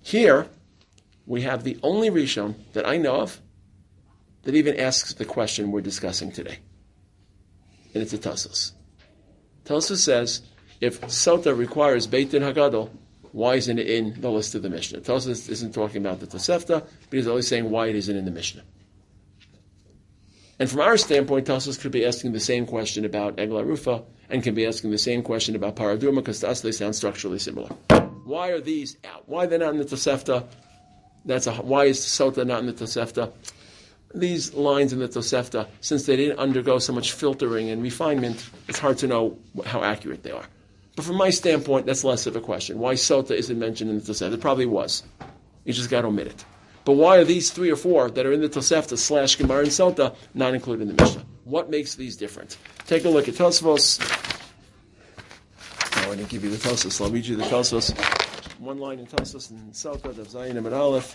Here, we have the only Rishon that I know of that even asks the question we're discussing today. And it's a Tosfos. Tosfos says, if Sota requires Beit Din Hagadol, why isn't it in the list of the Mishnah? Tosfos isn't talking about the Tosefta, but he's only saying why it isn't in the Mishnah. And from our standpoint, Tosfos could be asking the same question about Egla Rufa, and can be asking the same question about Paraduma, because to us they sound structurally similar. Why are these out? Why they're not in the Tosefta? Why is Sota not in the Tosefta? These lines in the Tosefta, since they didn't undergo so much filtering and refinement, it's hard to know how accurate they are. But from my standpoint, that's less of a question. Why Sota isn't mentioned in the Tosefta? It probably was. You just got to omit it. But why are these 3 or 4 that are in the Tosefta / Gemara and Sota not included in the Mishnah? What makes these different? Take a look at Tosfos. No, I didn't give you the Tosfos. I'll read you the Tosfos. One line in Tosfos and Sota, Dav Zayin Amud Aleph.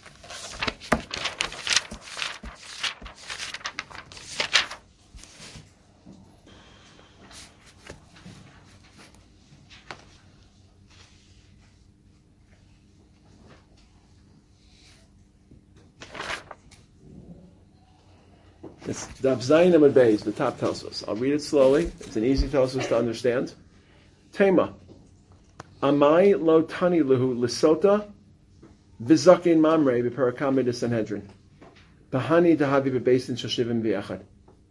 It's Dav Zayin Amud Beis, the top Tosfos. I'll read it slowly. It's an easy Tosfos to understand. Tema. Amai lo tani luhu lisota v'zakin mamre b'perakame de Sanhedrin. Bahani dahavi b'beisin shashivim v'yachad.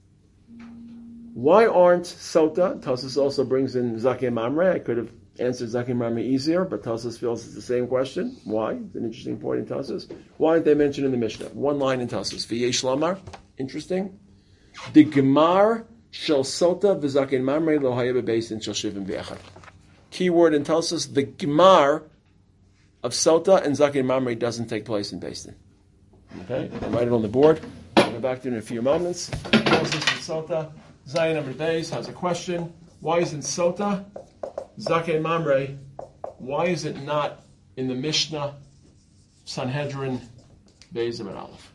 Why aren't Sota? Tosfos also brings in Zakin Mamre. I could have answered Zakin Mamre easier, but Tosfos feels it's the same question. Why? It's an interesting point in Tosfos. Why aren't they mentioned in the Mishnah? One line in Tosfos. V'yesh lamar. Interesting. The Gemar shel Sota v'Zakin Mamre lo haya b'beisin shashivim v'yachad. Key word in Tosfos, the Gemar of Sota and Zakin Mamre doesn't take place in Beis Din. Okay? I'll write it on the board. I'll go back to it in a few moments. Tosfos and Sota. Zayin Amud Beis has a question. Why isn't Sota, Zakin Mamre, why is it not in the Mishnah, Sanhedrin, Beis Amud Aleph?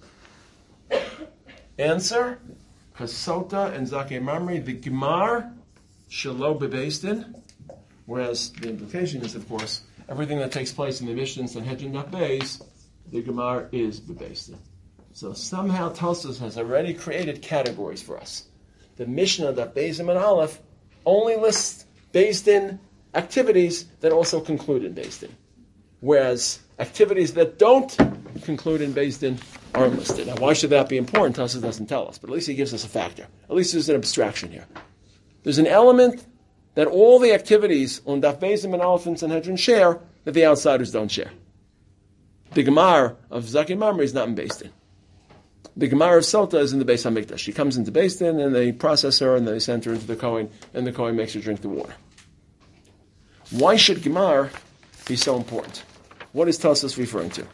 Answer, because Sota and Zakin Mamre, the Gemar, Shelo Beis Din, whereas the implication is, of course, everything that takes place in the Mishnah, Sanhedrin, Beis, the Gemar is Beis Din. So somehow Tosfos has already created categories for us. The Mishnah that Beis Amud Aleph only lists Beis Din activities that also conclude in Beis Din, whereas activities that don't conclude in Beis Din aren't listed. Now, why should that be important? Tosfos doesn't tell us, but at least he gives us a factor. At least there's an abstraction here. There's an element that all the activities on Daf Beis Amud Aleph and Sanhedrin share that the outsiders don't share. The Gemar of Zakin Mamre is not in Beis Din. The Gemara of Sota is in the Beis HaMikdash. She comes into Beis Din, and they process her, and they send her into the Kohen, and the Kohen makes her drink the water. Why should Gemara be so important? What is Tosfos referring to?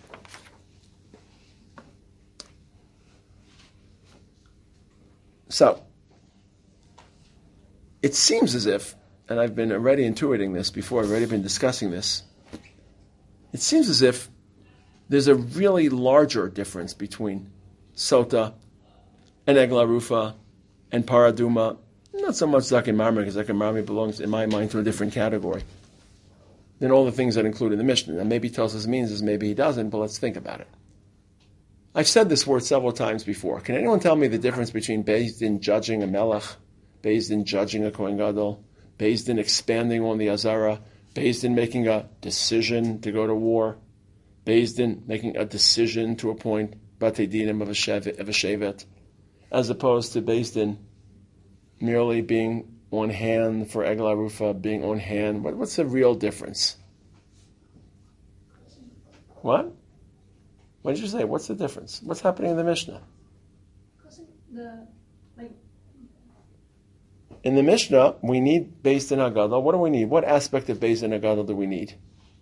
So, it seems as if, and I've been already intuiting this before, I've already been discussing this, it seems as if there's a really larger difference between Sota and Egla Rufa and Paraduma. Not so much Zakin Mamre, because Zakin Mamre belongs, in my mind, to a different category than all the things that include in the Mishnah. Now, maybe Tosfos means this, maybe he doesn't, but let's think about it. I've said this word several times before. Can anyone tell me the difference between Beis Din judging a Melech, Beis Din judging a Kohen Gadol, Beis Din expanding on the Azara, Beis Din making a decision to go to war, Beis Din making a decision to appoint Batei Dinim of a Shevet, as opposed to Beis Din merely being on hand for Egla Rufa, being on hand? What's the real difference? What? What did you say? What's the difference? What's happening in the Mishnah? In the Mishnah, we need Beis Din Hagadol. What do we need? What aspect of Beis Din Hagadol do we need?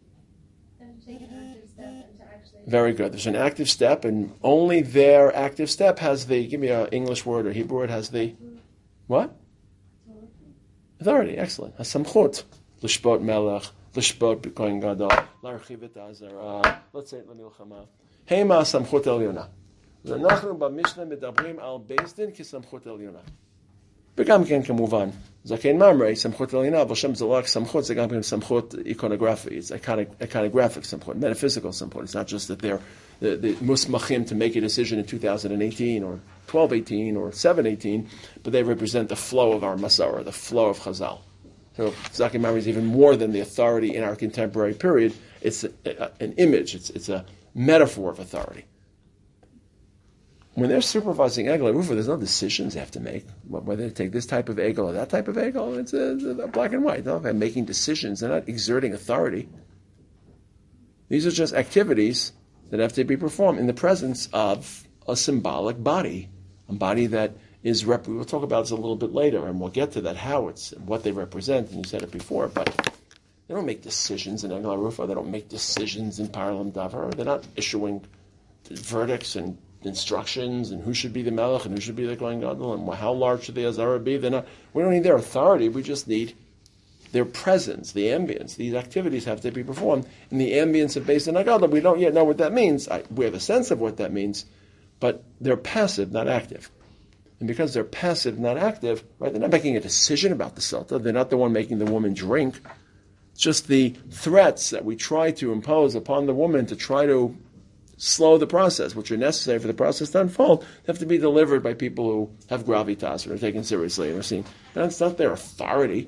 Very good. There's an active step, and only their active step has the, give me an English word or Hebrew word, has the, what? Authority. Excellent. Hasamchut. Lishbot melech, lishbot kohen gadol, larchiv et azara, ltzeit lemilchama. Hema samchut elyona. We'נחנו b'Mishnah medabrim al Beis Din kisamchut elyona. וגם כן כמובן, זקן ממרי, סמכות עליונה, אבל שם זה לא רק סמכות, זה גם כן סמכות iconography. It's iconographic סמכות, metaphysical סמכות. It's not just that they're the musmachim to make a decision in 2018 or 1218 or 718, but they represent the flow of our Masara, the flow of Chazal. So Zaken Mamre is even more than the authority in our contemporary period. It's an image. It's a metaphor of authority. When they're supervising Egel Rufa, there's no decisions they have to make, whether to take this type of Egel or that type of Egel. It's a black and white. They're not making decisions. They're not exerting authority. These are just activities that have to be performed in the presence of a symbolic body, a body that is we'll talk about this a little bit later, and we'll get to that, how it's, what they represent, and you said it before, but they don't make decisions in Egel Rufa. They don't make decisions in Parlam Davar. They're not issuing verdicts and instructions and who should be the Melech and who should be the Kohen Gadol and how large should the Azara be. We don't need their authority. We just need their presence, the ambience. These activities have to be performed in the ambience of Beis Din HaGadol. We don't yet know what that means. We have a sense of what that means, but they're passive, not active. And because they're passive, not active, right? They're not making a decision about the Sota. They're not the one making the woman drink. It's just the threats that we try to impose upon the woman to try to slow the process, which are necessary for the process to unfold, have to be delivered by people who have gravitas and are taken seriously and are seen. That's not their authority.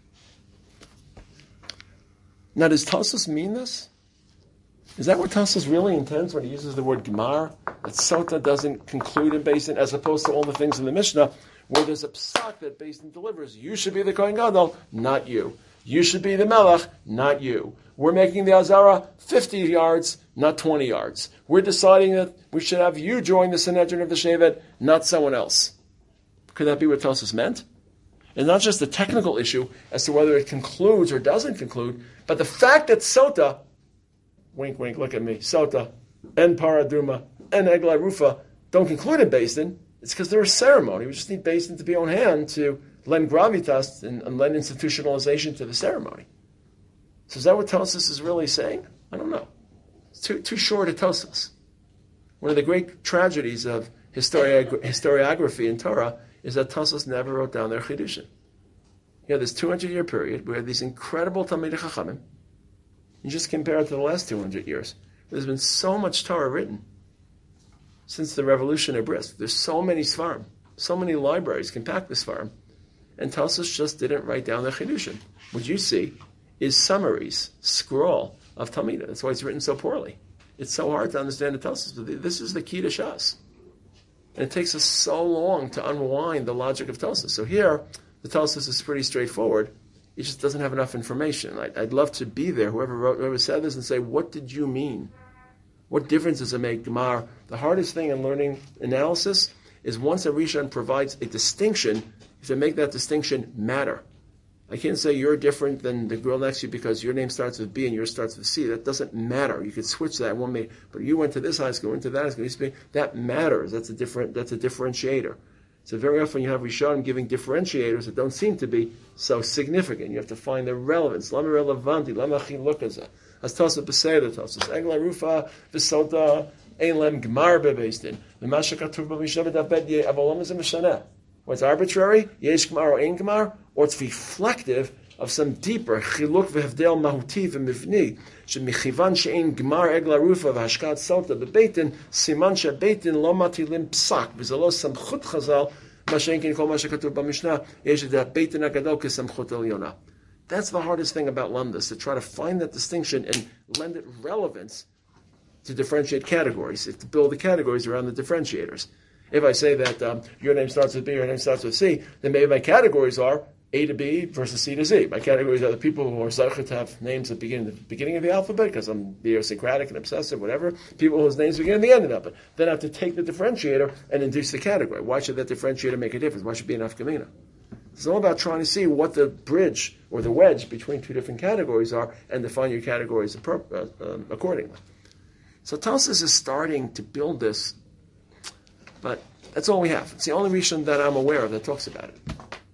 Now, does Tosfos mean this? Is that what Tosfos really intends when he uses the word Gemar? That Sota doesn't conclude in Beis Din, as opposed to all the things in the Mishnah, where there's a psak that Beis Din delivers. You should be the Kohen Gadol, not you. You should be the Melech, not you. We're making the Azara 50 yards, not 20 yards. We're deciding that we should have you join the Sanhedrin of the Shevet, not someone else. Could that be what Tosfos meant? And not just the technical issue as to whether it concludes or doesn't conclude, but the fact that Sota, wink, wink, look at me, Sota, and Paraduma, and Egel Rufa don't conclude in Beis Din, it's because they're a ceremony. We just need Beis Din to be on hand to lend gravitas and lend institutionalization to the ceremony. So is that what Tosfos is really saying? I don't know. It's too short a Tosfos. One of the great tragedies of historiography in Torah is that Tosfos never wrote down their Chidushim. You have this 200-year period where these incredible Talmidei Chachamim, you just compare it to the last 200 years, there's been so much Torah written since the revolution of Brisk. There's so many Svarim, so many libraries can pack the Svarim, and Tosfos just didn't write down their Chidushim. What you see is summaries, scroll of Talmidah. That's why it's written so poorly. It's so hard to understand the Tosfos, but this is the key to Shas. And it takes us so long to unwind the logic of Tosfos. So here, the Tosfos is pretty straightforward. It just doesn't have enough information. I'd love to be there, whoever said this, and say, what did you mean? What difference does it make, Gemar? The hardest thing in learning analysis is once a Rishon provides a distinction, you have to make that distinction matter. I can't say you're different than the girl next to you because your name starts with B and yours starts with C. That doesn't matter. You could switch that one way, but you went to this high school, went to that high school. That matters. That's a differentiator. So very often you have Rishonim giving differentiators that don't seem to be so significant. You have to find the relevance. Lama relevanti, lama chilukaza. As Tosfos b'seder Tosfos. Egel Rufa v'sota ein lem gmar bebeis din. V'masha katuv b'mishav v'daved ye avolom is a mishaneh. What's arbitrary? Yesh gmar or ein gmar? Or it's reflective of some deeper chiluk v'hevdel mahuti v'mivni shemichivan she'ein gmar egla rufa v'hashkat sota b'beitin siman she'beitin lo matilim psak v'zelo samchut chazal mashenkin kol mashakatuv b'mishnah yesh that beitin agadol kesamchut elyona. That's the hardest thing about Lamdas, to try to find that distinction and lend it relevance to differentiate categories, to build the categories around the differentiators. If I say that your name starts with B, your name starts with C, then maybe my categories are A to B versus C to Z. My categories are the people who are Zarchah to have names at the beginning of the alphabet, because I'm idiosyncratic and obsessive, whatever. People whose names begin at the end of the alphabet. Then I have to take the differentiator and induce the category. Why should that differentiator make a difference? Why should it be an afkamina? It's all about trying to see what the bridge or the wedge between two different categories are and define your categories accordingly. So Tosfos is starting to build this, but that's all we have. It's the only Rishon that I'm aware of that talks about it.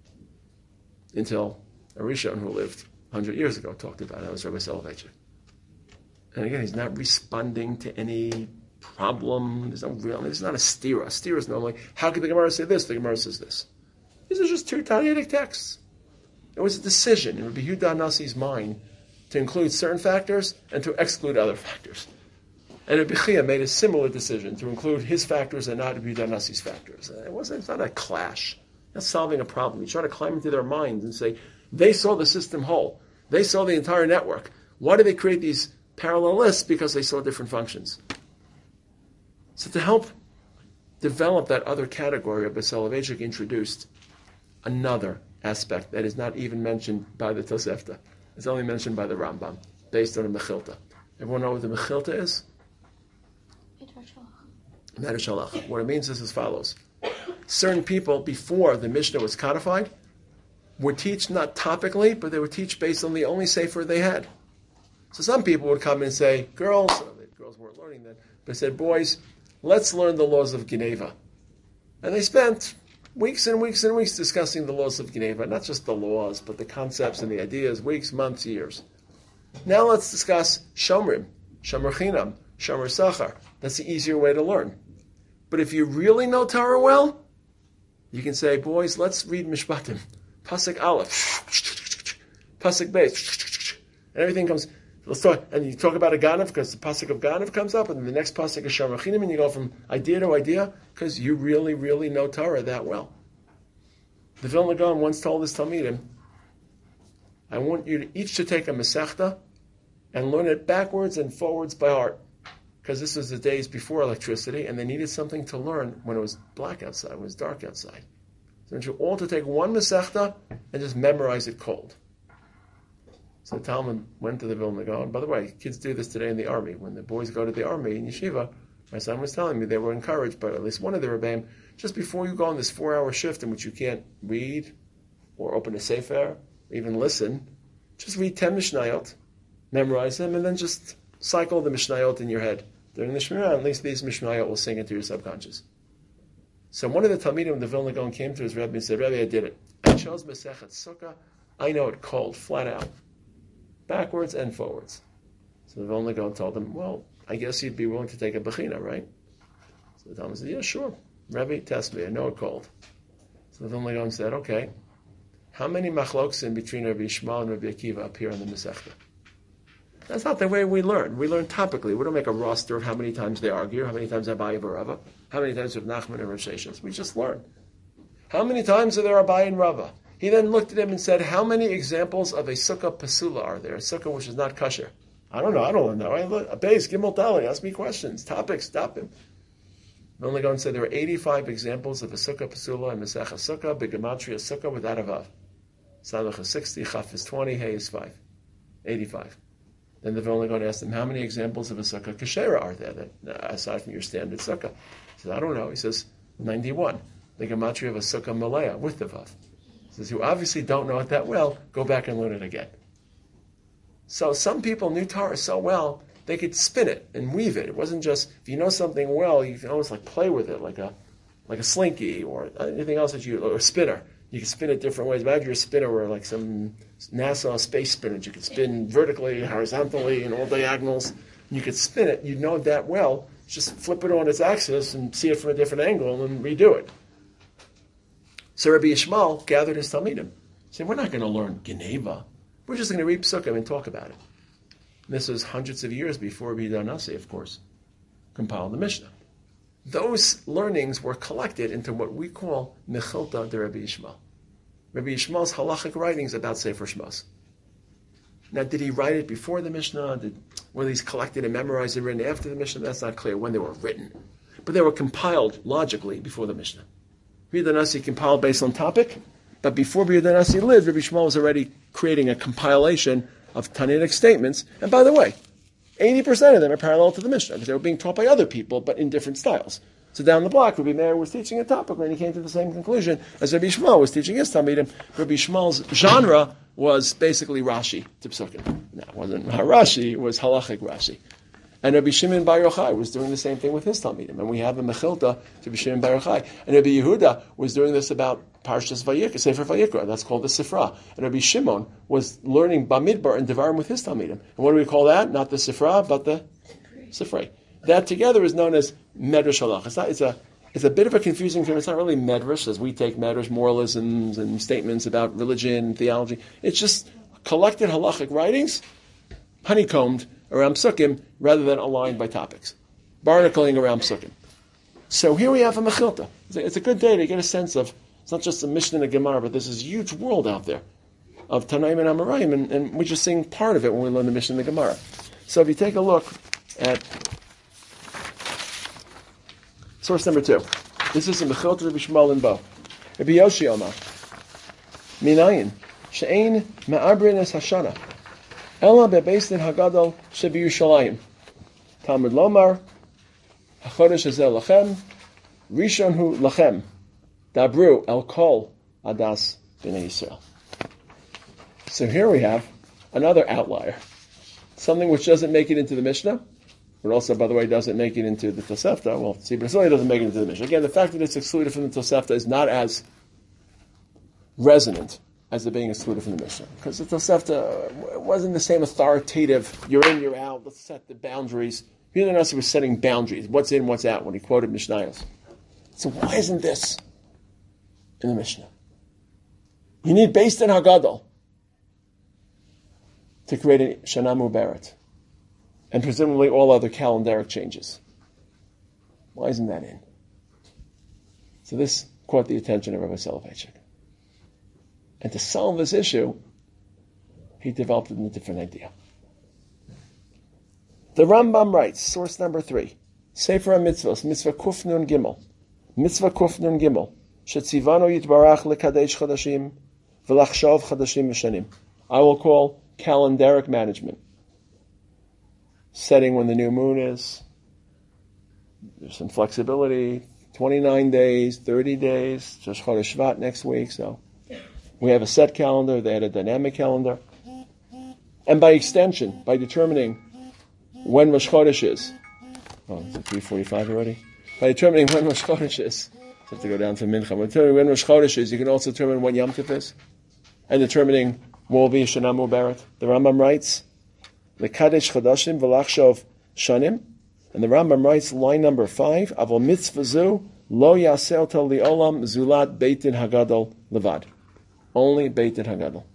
Until a Rishon who lived 100 years ago talked about it. That was Rabbi Soloveitchik. And again, he's not responding to any problem. There's not a stira. A stira is normally, how could the Gemara say this? The Gemara says this. These are just two Talmudic texts. It was a decision in Rabbi Yehuda Nasi's mind to include certain factors and to exclude other factors. And Rabbi Chia made a similar decision to include his factors and not Rabbi Yehuda Nasi's factors. It's not a clash. That's solving a problem. You try to climb into their minds and say, they saw the system whole. They saw the entire network. Why did they create these parallel lists? Because they saw different functions. So to help develop that other category, Rabbi Soloveitchik introduced another aspect that is not even mentioned by the Tosefta. It's only mentioned by the Rambam, based on the Mechilta. Everyone know what the Mechilta is? Medrash Halach. What it means is as follows. Certain people, before the Mishnah was codified, would teach not topically, but they would teach based on the only sefer they had. So some people would come and say, girls weren't learning then, but said, boys, let's learn the laws of Geneva. And they spent weeks and weeks and weeks discussing the laws of Geneva, not just the laws, but the concepts and the ideas, weeks, months, years. Now let's discuss Shomrim, Shomer Chinam, Shomer Sachar. That's the easier way to learn. But if you really know Torah well, you can say, boys, let's read Mishpatim. Pasuk Aleph, Pasuk Beis, and everything comes. Let's talk, and you talk about a Ganav because the Pasuk of Ganav comes up, and then the next Pasuk is Shomer Chinam, and you go from idea to idea because you really, really know Torah that well. The Vilna Gaon once told his Talmidim, I want you each to take a Masechta and learn it backwards and forwards by heart. Because this was the days before electricity, and they needed something to learn when it was black outside, when it was dark outside. So I want you all to take one Masechta and just memorize it cold. So Talmud went to the Vilna Gaon. By the way, kids do this today in the army. When the boys go to the army in yeshiva, my son was telling me they were encouraged by at least one of the Rebbeim, just before you go on this 4-hour shift in which you can't read or open a sefer, or even listen, just read 10 Mishnayot, memorize them, and then just cycle the Mishnayot in your head. During the Shmirah, at least these Mishnayot will sing into your subconscious. So one of the Talmidim of the Vilna Gaon came to his Rebbe and said, Rebbe, I did it. I chose Masechet Sukkah. I know it cold, flat out, backwards and forwards. So the Vilna Gaon told him, well, I guess you'd be willing to take a Bechina, right? So the Talmud said, yeah, sure. Rebbe, test me. I know it cold. So the Vilna Gaon said, okay, how many machloksim between Rabbi Yishmael and Rabbi Akiva appear in the Masechta? That's not the way we learn. We learn topically. We don't make a roster of how many times they argue, how many times Abaye and Rava, how many times Rav Nachman and Rav Sheshes. We just learn. How many times are there Abaye and Rava? He then looked at him and said, how many examples of a sukkah pasula are there? A sukkah which is not kosher. I don't know. I don't know. Abayes, Gimel Dali, ask me questions. Topics, stop him. Vilna Gaon said there are 85 examples of a sukkah pasula and Masechah sukkah, B'gematria sukkah without a vav. Samach is 60, Chaf is 20, Hey is 5. 85. Then the Vilna Gaon asked him, how many examples of a sukkah kashera are there, aside from your standard sukkah? He says, I don't know. He says, 91. The gematria of a sukkah malaya with the vav. He says, you obviously don't know it that well, go back and learn it again. So some people knew Torah so well, they could spin it and weave it. It wasn't just, if you know something well, you can almost like play with it, like a slinky or anything else or a spinner. You can spin it different ways. Imagine you're a spinner or like some NASA space spinners. You can spin vertically, horizontally, and all diagonals. You could spin it. You know that well. Just flip it on its axis and see it from a different angle and redo it. So Rabbi Yishmael gathered his Talmidim. He said, we're not going to learn Geneva. We're just going to read Psukim and talk about it. And this was hundreds of years before Rabbi Yehuda Nasi, of course, compiled the Mishnah. Those learnings were collected into what we call Mechilta de Rabbi Yishmael. Rabbi Yishmael's halachic writings about Sefer Shmos. Now, did he write it before the Mishnah? Were these collected and memorized and written after the Mishnah? That's not clear when they were written. But they were compiled logically before the Mishnah. Rabbi Yehuda Nasi compiled based on topic, but before Rabbi Yehuda Nasi lived, Rabbi Yishmael was already creating a compilation of Tanaitic statements. And by the way, 80% of them are parallel to the Mishnah because they were being taught by other people, but in different styles. So down the block, Rabbi Meir was teaching a topic, and he came to the same conclusion as Rabbi Yishmael was teaching his Talmidim. Rabbi Yishmael's genre was basically Rashi to Psukim. No, it wasn't Rashi, it was halachic Rashi. And Rabbi Shimon Bar Yochai was doing the same thing with his Talmidim. And we have a Mechilta to Rabbi Shimon Bar Yochai. And Rabbi Yehuda was doing this about Parshas Vayikra, Sefer Vayikra. That's called the Sifra. And Rabbi Shimon was learning Bamidbar and Devarim with his Talmidim. And what do we call that? Not the Sifra, but the Sifrei. That together is known as Medrash Halach. It's a bit of a confusing term. It's not really medrash, as we take medrash, moralisms and statements about religion and theology. It's just collected halachic writings, honeycombed around psukim, rather than aligned by topics. Barnacling around psukim. So here we have a Mechilta. It's a good day to get a sense of, it's not just a Mishnah and a Gemara, but there's this huge world out there of Tanaim and Amoraim, and we're just seeing part of it when we learn the Mishnah and the Gemara. So if you take a look at source number 2, this is a Mechilta Rabbi Shmuel and Bo. Rabbi Yoshi Omar, Minayin, She'ein Ma'abrin Es Hashana, Ela Bebeis Din Hagadol Shebi Yerushalayim, Talmud Lomar, HaChodesh Hazel Lachem, Rishon Hu Lachem, Dabru El Kol Adas B'nai Yisrael. So here we have another outlier. Something which doesn't make it into the Mishnah, but also, by the way, doesn't make it into the Tosefta. Well, see, but it certainly doesn't make it into the Mishnah. Again, the fact that it's excluded from the Tosefta is not as resonant as it being excluded from the Mishnah. Because the Tosefta wasn't the same authoritative, you're in, you're out, let's set the boundaries. Here Nasi was setting boundaries, what's in, what's out, when he quoted Mishnayos. So why isn't this in the Mishnah? You need Beis Din Hagadol to create a Shana Muberet, and presumably all other calendaric changes. Why isn't that in? So this caught the attention of Rabbi Soloveitchik. And to solve this issue, he developed a different idea. The Rambam writes, source number 3, Sefer HaMitzvos, Mitzvah Kuf Nun Gimel, Mitzvah Kuf Nun Gimel, Shetzivano Yitbarach Lekadesh Chadashim, V'lachshov Chadashim V'shanim. I will call calendaric management. Setting when the new moon is. There's some flexibility. 29 days, 30 days, just Chodesh Shvat next week. So we have a set calendar. They had a dynamic calendar. And by extension, by determining when Rosh Chodesh is. Oh, is it 3:45 already? By determining when Rosh Chodesh is. I have to go down to Mincha. By determining when Rosh Chodesh is, you can also determine when Yom Tov is. And determining what will be a Shana Muberet. The Rambam writes, Lekadesh Chadashim V'lachshov Shanim. And the Rambam writes, line number 5, Avol mitzvah zu lo yaseh ota li'olam zulat Beit Din Hagadol levad. Only Beit Din Hagadol.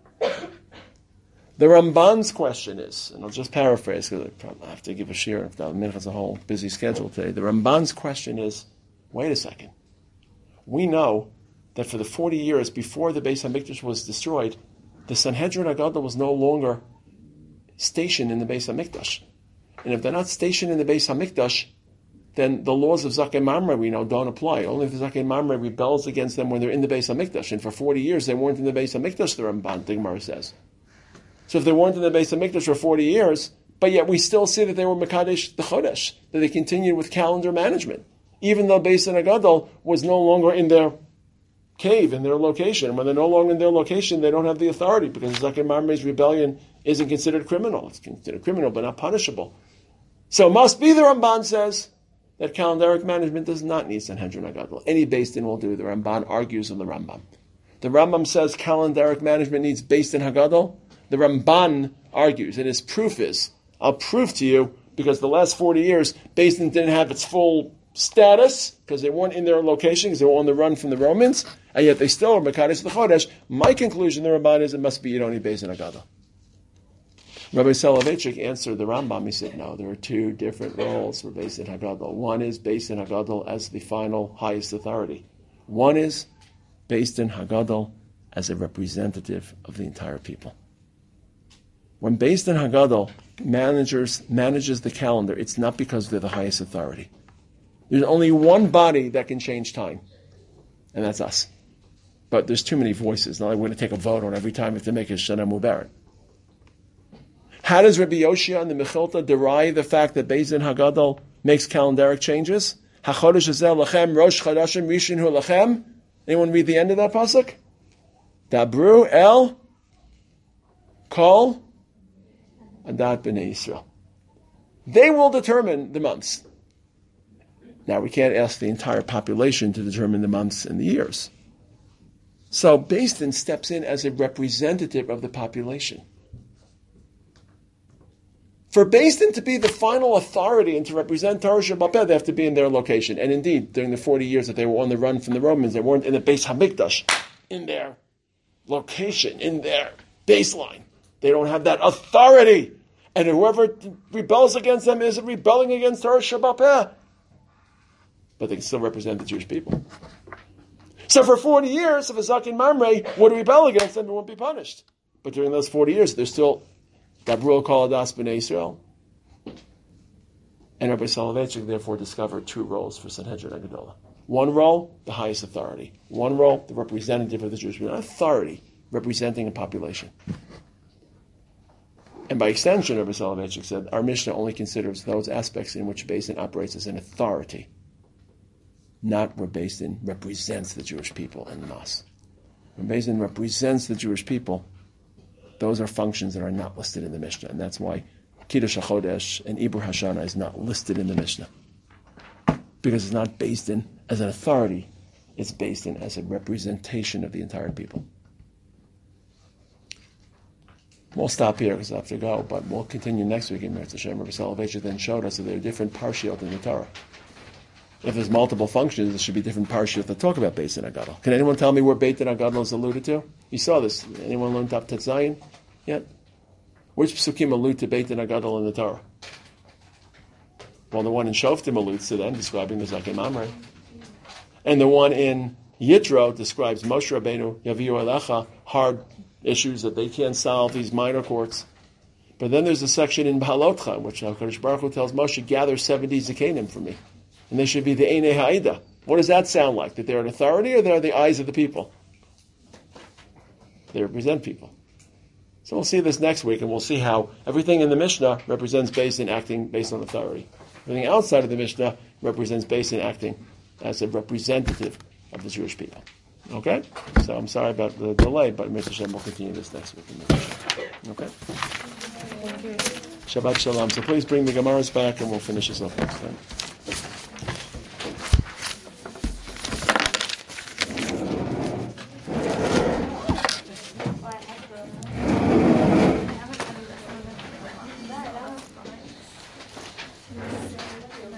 The Ramban's question is, and I'll just paraphrase because I have to give a shir if the mincha has a whole busy schedule today. The Ramban's question is, wait a second. We know that for the 40 years before the Beis HaMikdash was destroyed, the Sanhedrin Hagadol was no longer stationed in the Beis HaMikdash. And if they're not stationed in the Beis HaMikdash, then the laws of Zakei Mamre we know don't apply. Only if the Zakei Mamre rebels against them when they're in the Beis HaMikdash. And for 40 years they weren't in the Beis HaMikdash, the Ramban, the Gemara says. So if they weren't in the Beis HaMikdash for 40 years, but yet we still see that they were Mekadesh the Chodesh, that they continued with calendar management. Even though Beis Din Hagadol was no longer in their cave, in their location. When they're no longer in their location, they don't have the authority because Zakei Mamre's rebellion isn't considered criminal. It's considered criminal, but not punishable. So it must be, the Ramban says, that calendaric management does not need Sanhedrin Hagadol. Any Beis Din will do. The Ramban argues on the Rambam. The Rambam says calendaric management needs Beis Din Hagadol. The Ramban argues, and his proof is, I'll prove to you, because the last 40 years, Beis Din didn't have its full status, because they weren't in their location, because they were on the run from the Romans, and yet they still are Mekadesh the Chodesh. My conclusion, the Ramban, is it must be only Beis Din Hagadol. Rabbi Soloveitchik answered the Rambam. He said, no, there are two different roles for Beis Din Hagadol. One is Beis Din Hagadol as the final highest authority. One is Beis Din Hagadol as a representative of the entire people. When Beis Din Hagadol manages the calendar, it's not because they're the highest authority. There's only one body that can change time, and that's us. But there's too many voices. Now we're going to take a vote on every time we have to make a Shana Muberet. How does Rabbi Yoshia and the Mechilta derive the fact that Beis Din Hagadol makes calendaric changes? HaChodesh Hazel Lachem, Rosh Chadashim, Rishon Hu Lachem. Anyone read the end of that pasuk? Dabru El Kol Adat B'nai Yisrael. They will determine the months. Now, we can't ask the entire population to determine the months and the years. So, Beis Din steps in as a representative of the population. For Beis Din to be the final authority and to represent Torah Sheba'al Peh, they have to be in their location. And indeed, during the 40 years that they were on the run from the Romans, they weren't in the Beis Hamikdash, in their location, in their baseline. They don't have that authority. And whoever rebels against them is rebelling against Torah Sheba'al Peh. But they can still represent the Jewish people. So for 40 years, if a Zaken Mamre would rebel against them, it wouldn't be punished. But during those 40 years, there's still Gabriel Kaladas B'nai Yisrael. And Rabbi Soloveitchik therefore discovered two roles for Sanhedrin Agadola. One role, the highest authority. One role, the representative of the Jewish people. Not authority, representing a population. And by extension, Rabbi Soloveitchik said, our Mishnah only considers those aspects in which Beis Din operates as an authority, not where Beis Din represents the Jewish people en masse. When Beis Din represents the Jewish people, those are functions that are not listed in the Mishnah, and that's why Kiddush HaChodesh and Ibur Hashana is not listed in the Mishnah. Because it's not Beis Din as an authority, it's Beis Din as a representation of the entire people. We'll stop here because I have to go, but we'll continue next week in Meretz Hashem. Rabbi Soloveitchik then showed us that there are different parshiot in the Torah. If there's multiple functions, there should be different parshiot that talk about Beis Din Agadol. Can anyone tell me where Beit Din Agadol is alluded to? You saw this. Anyone learned Tav Tet Zayin yet? Which psukim allude to Beit Din Agadol in the Torah? Well, the one in Shoftim alludes to them, describing the Zaken Mamre. And the one in Yitro describes Moshe Rabbeinu, Yaviu Elecha, hard issues that they can't solve, these minor courts. But then there's a section in Baalotcha, in which HaKadosh Baruch Hu tells Moshe, gather 70 Zekanim for me. And they should be the Einei Ha'ida. What does that sound like? That they're an authority or they're the eyes of the people? They represent people. So we'll see this next week, and we'll see how everything in the Mishnah represents Beis Din acting based on authority. Everything outside of the Mishnah represents Beis Din acting as a representative of the Jewish people. Okay? So I'm sorry about the delay, but Mr. Shem will continue this next week. Okay? Shabbat Shalom. So please bring the Gemaras back, and we'll finish this up next time.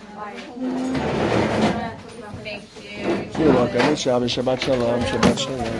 You're welcome. Shabbat Shalom. Shabbat Shalom.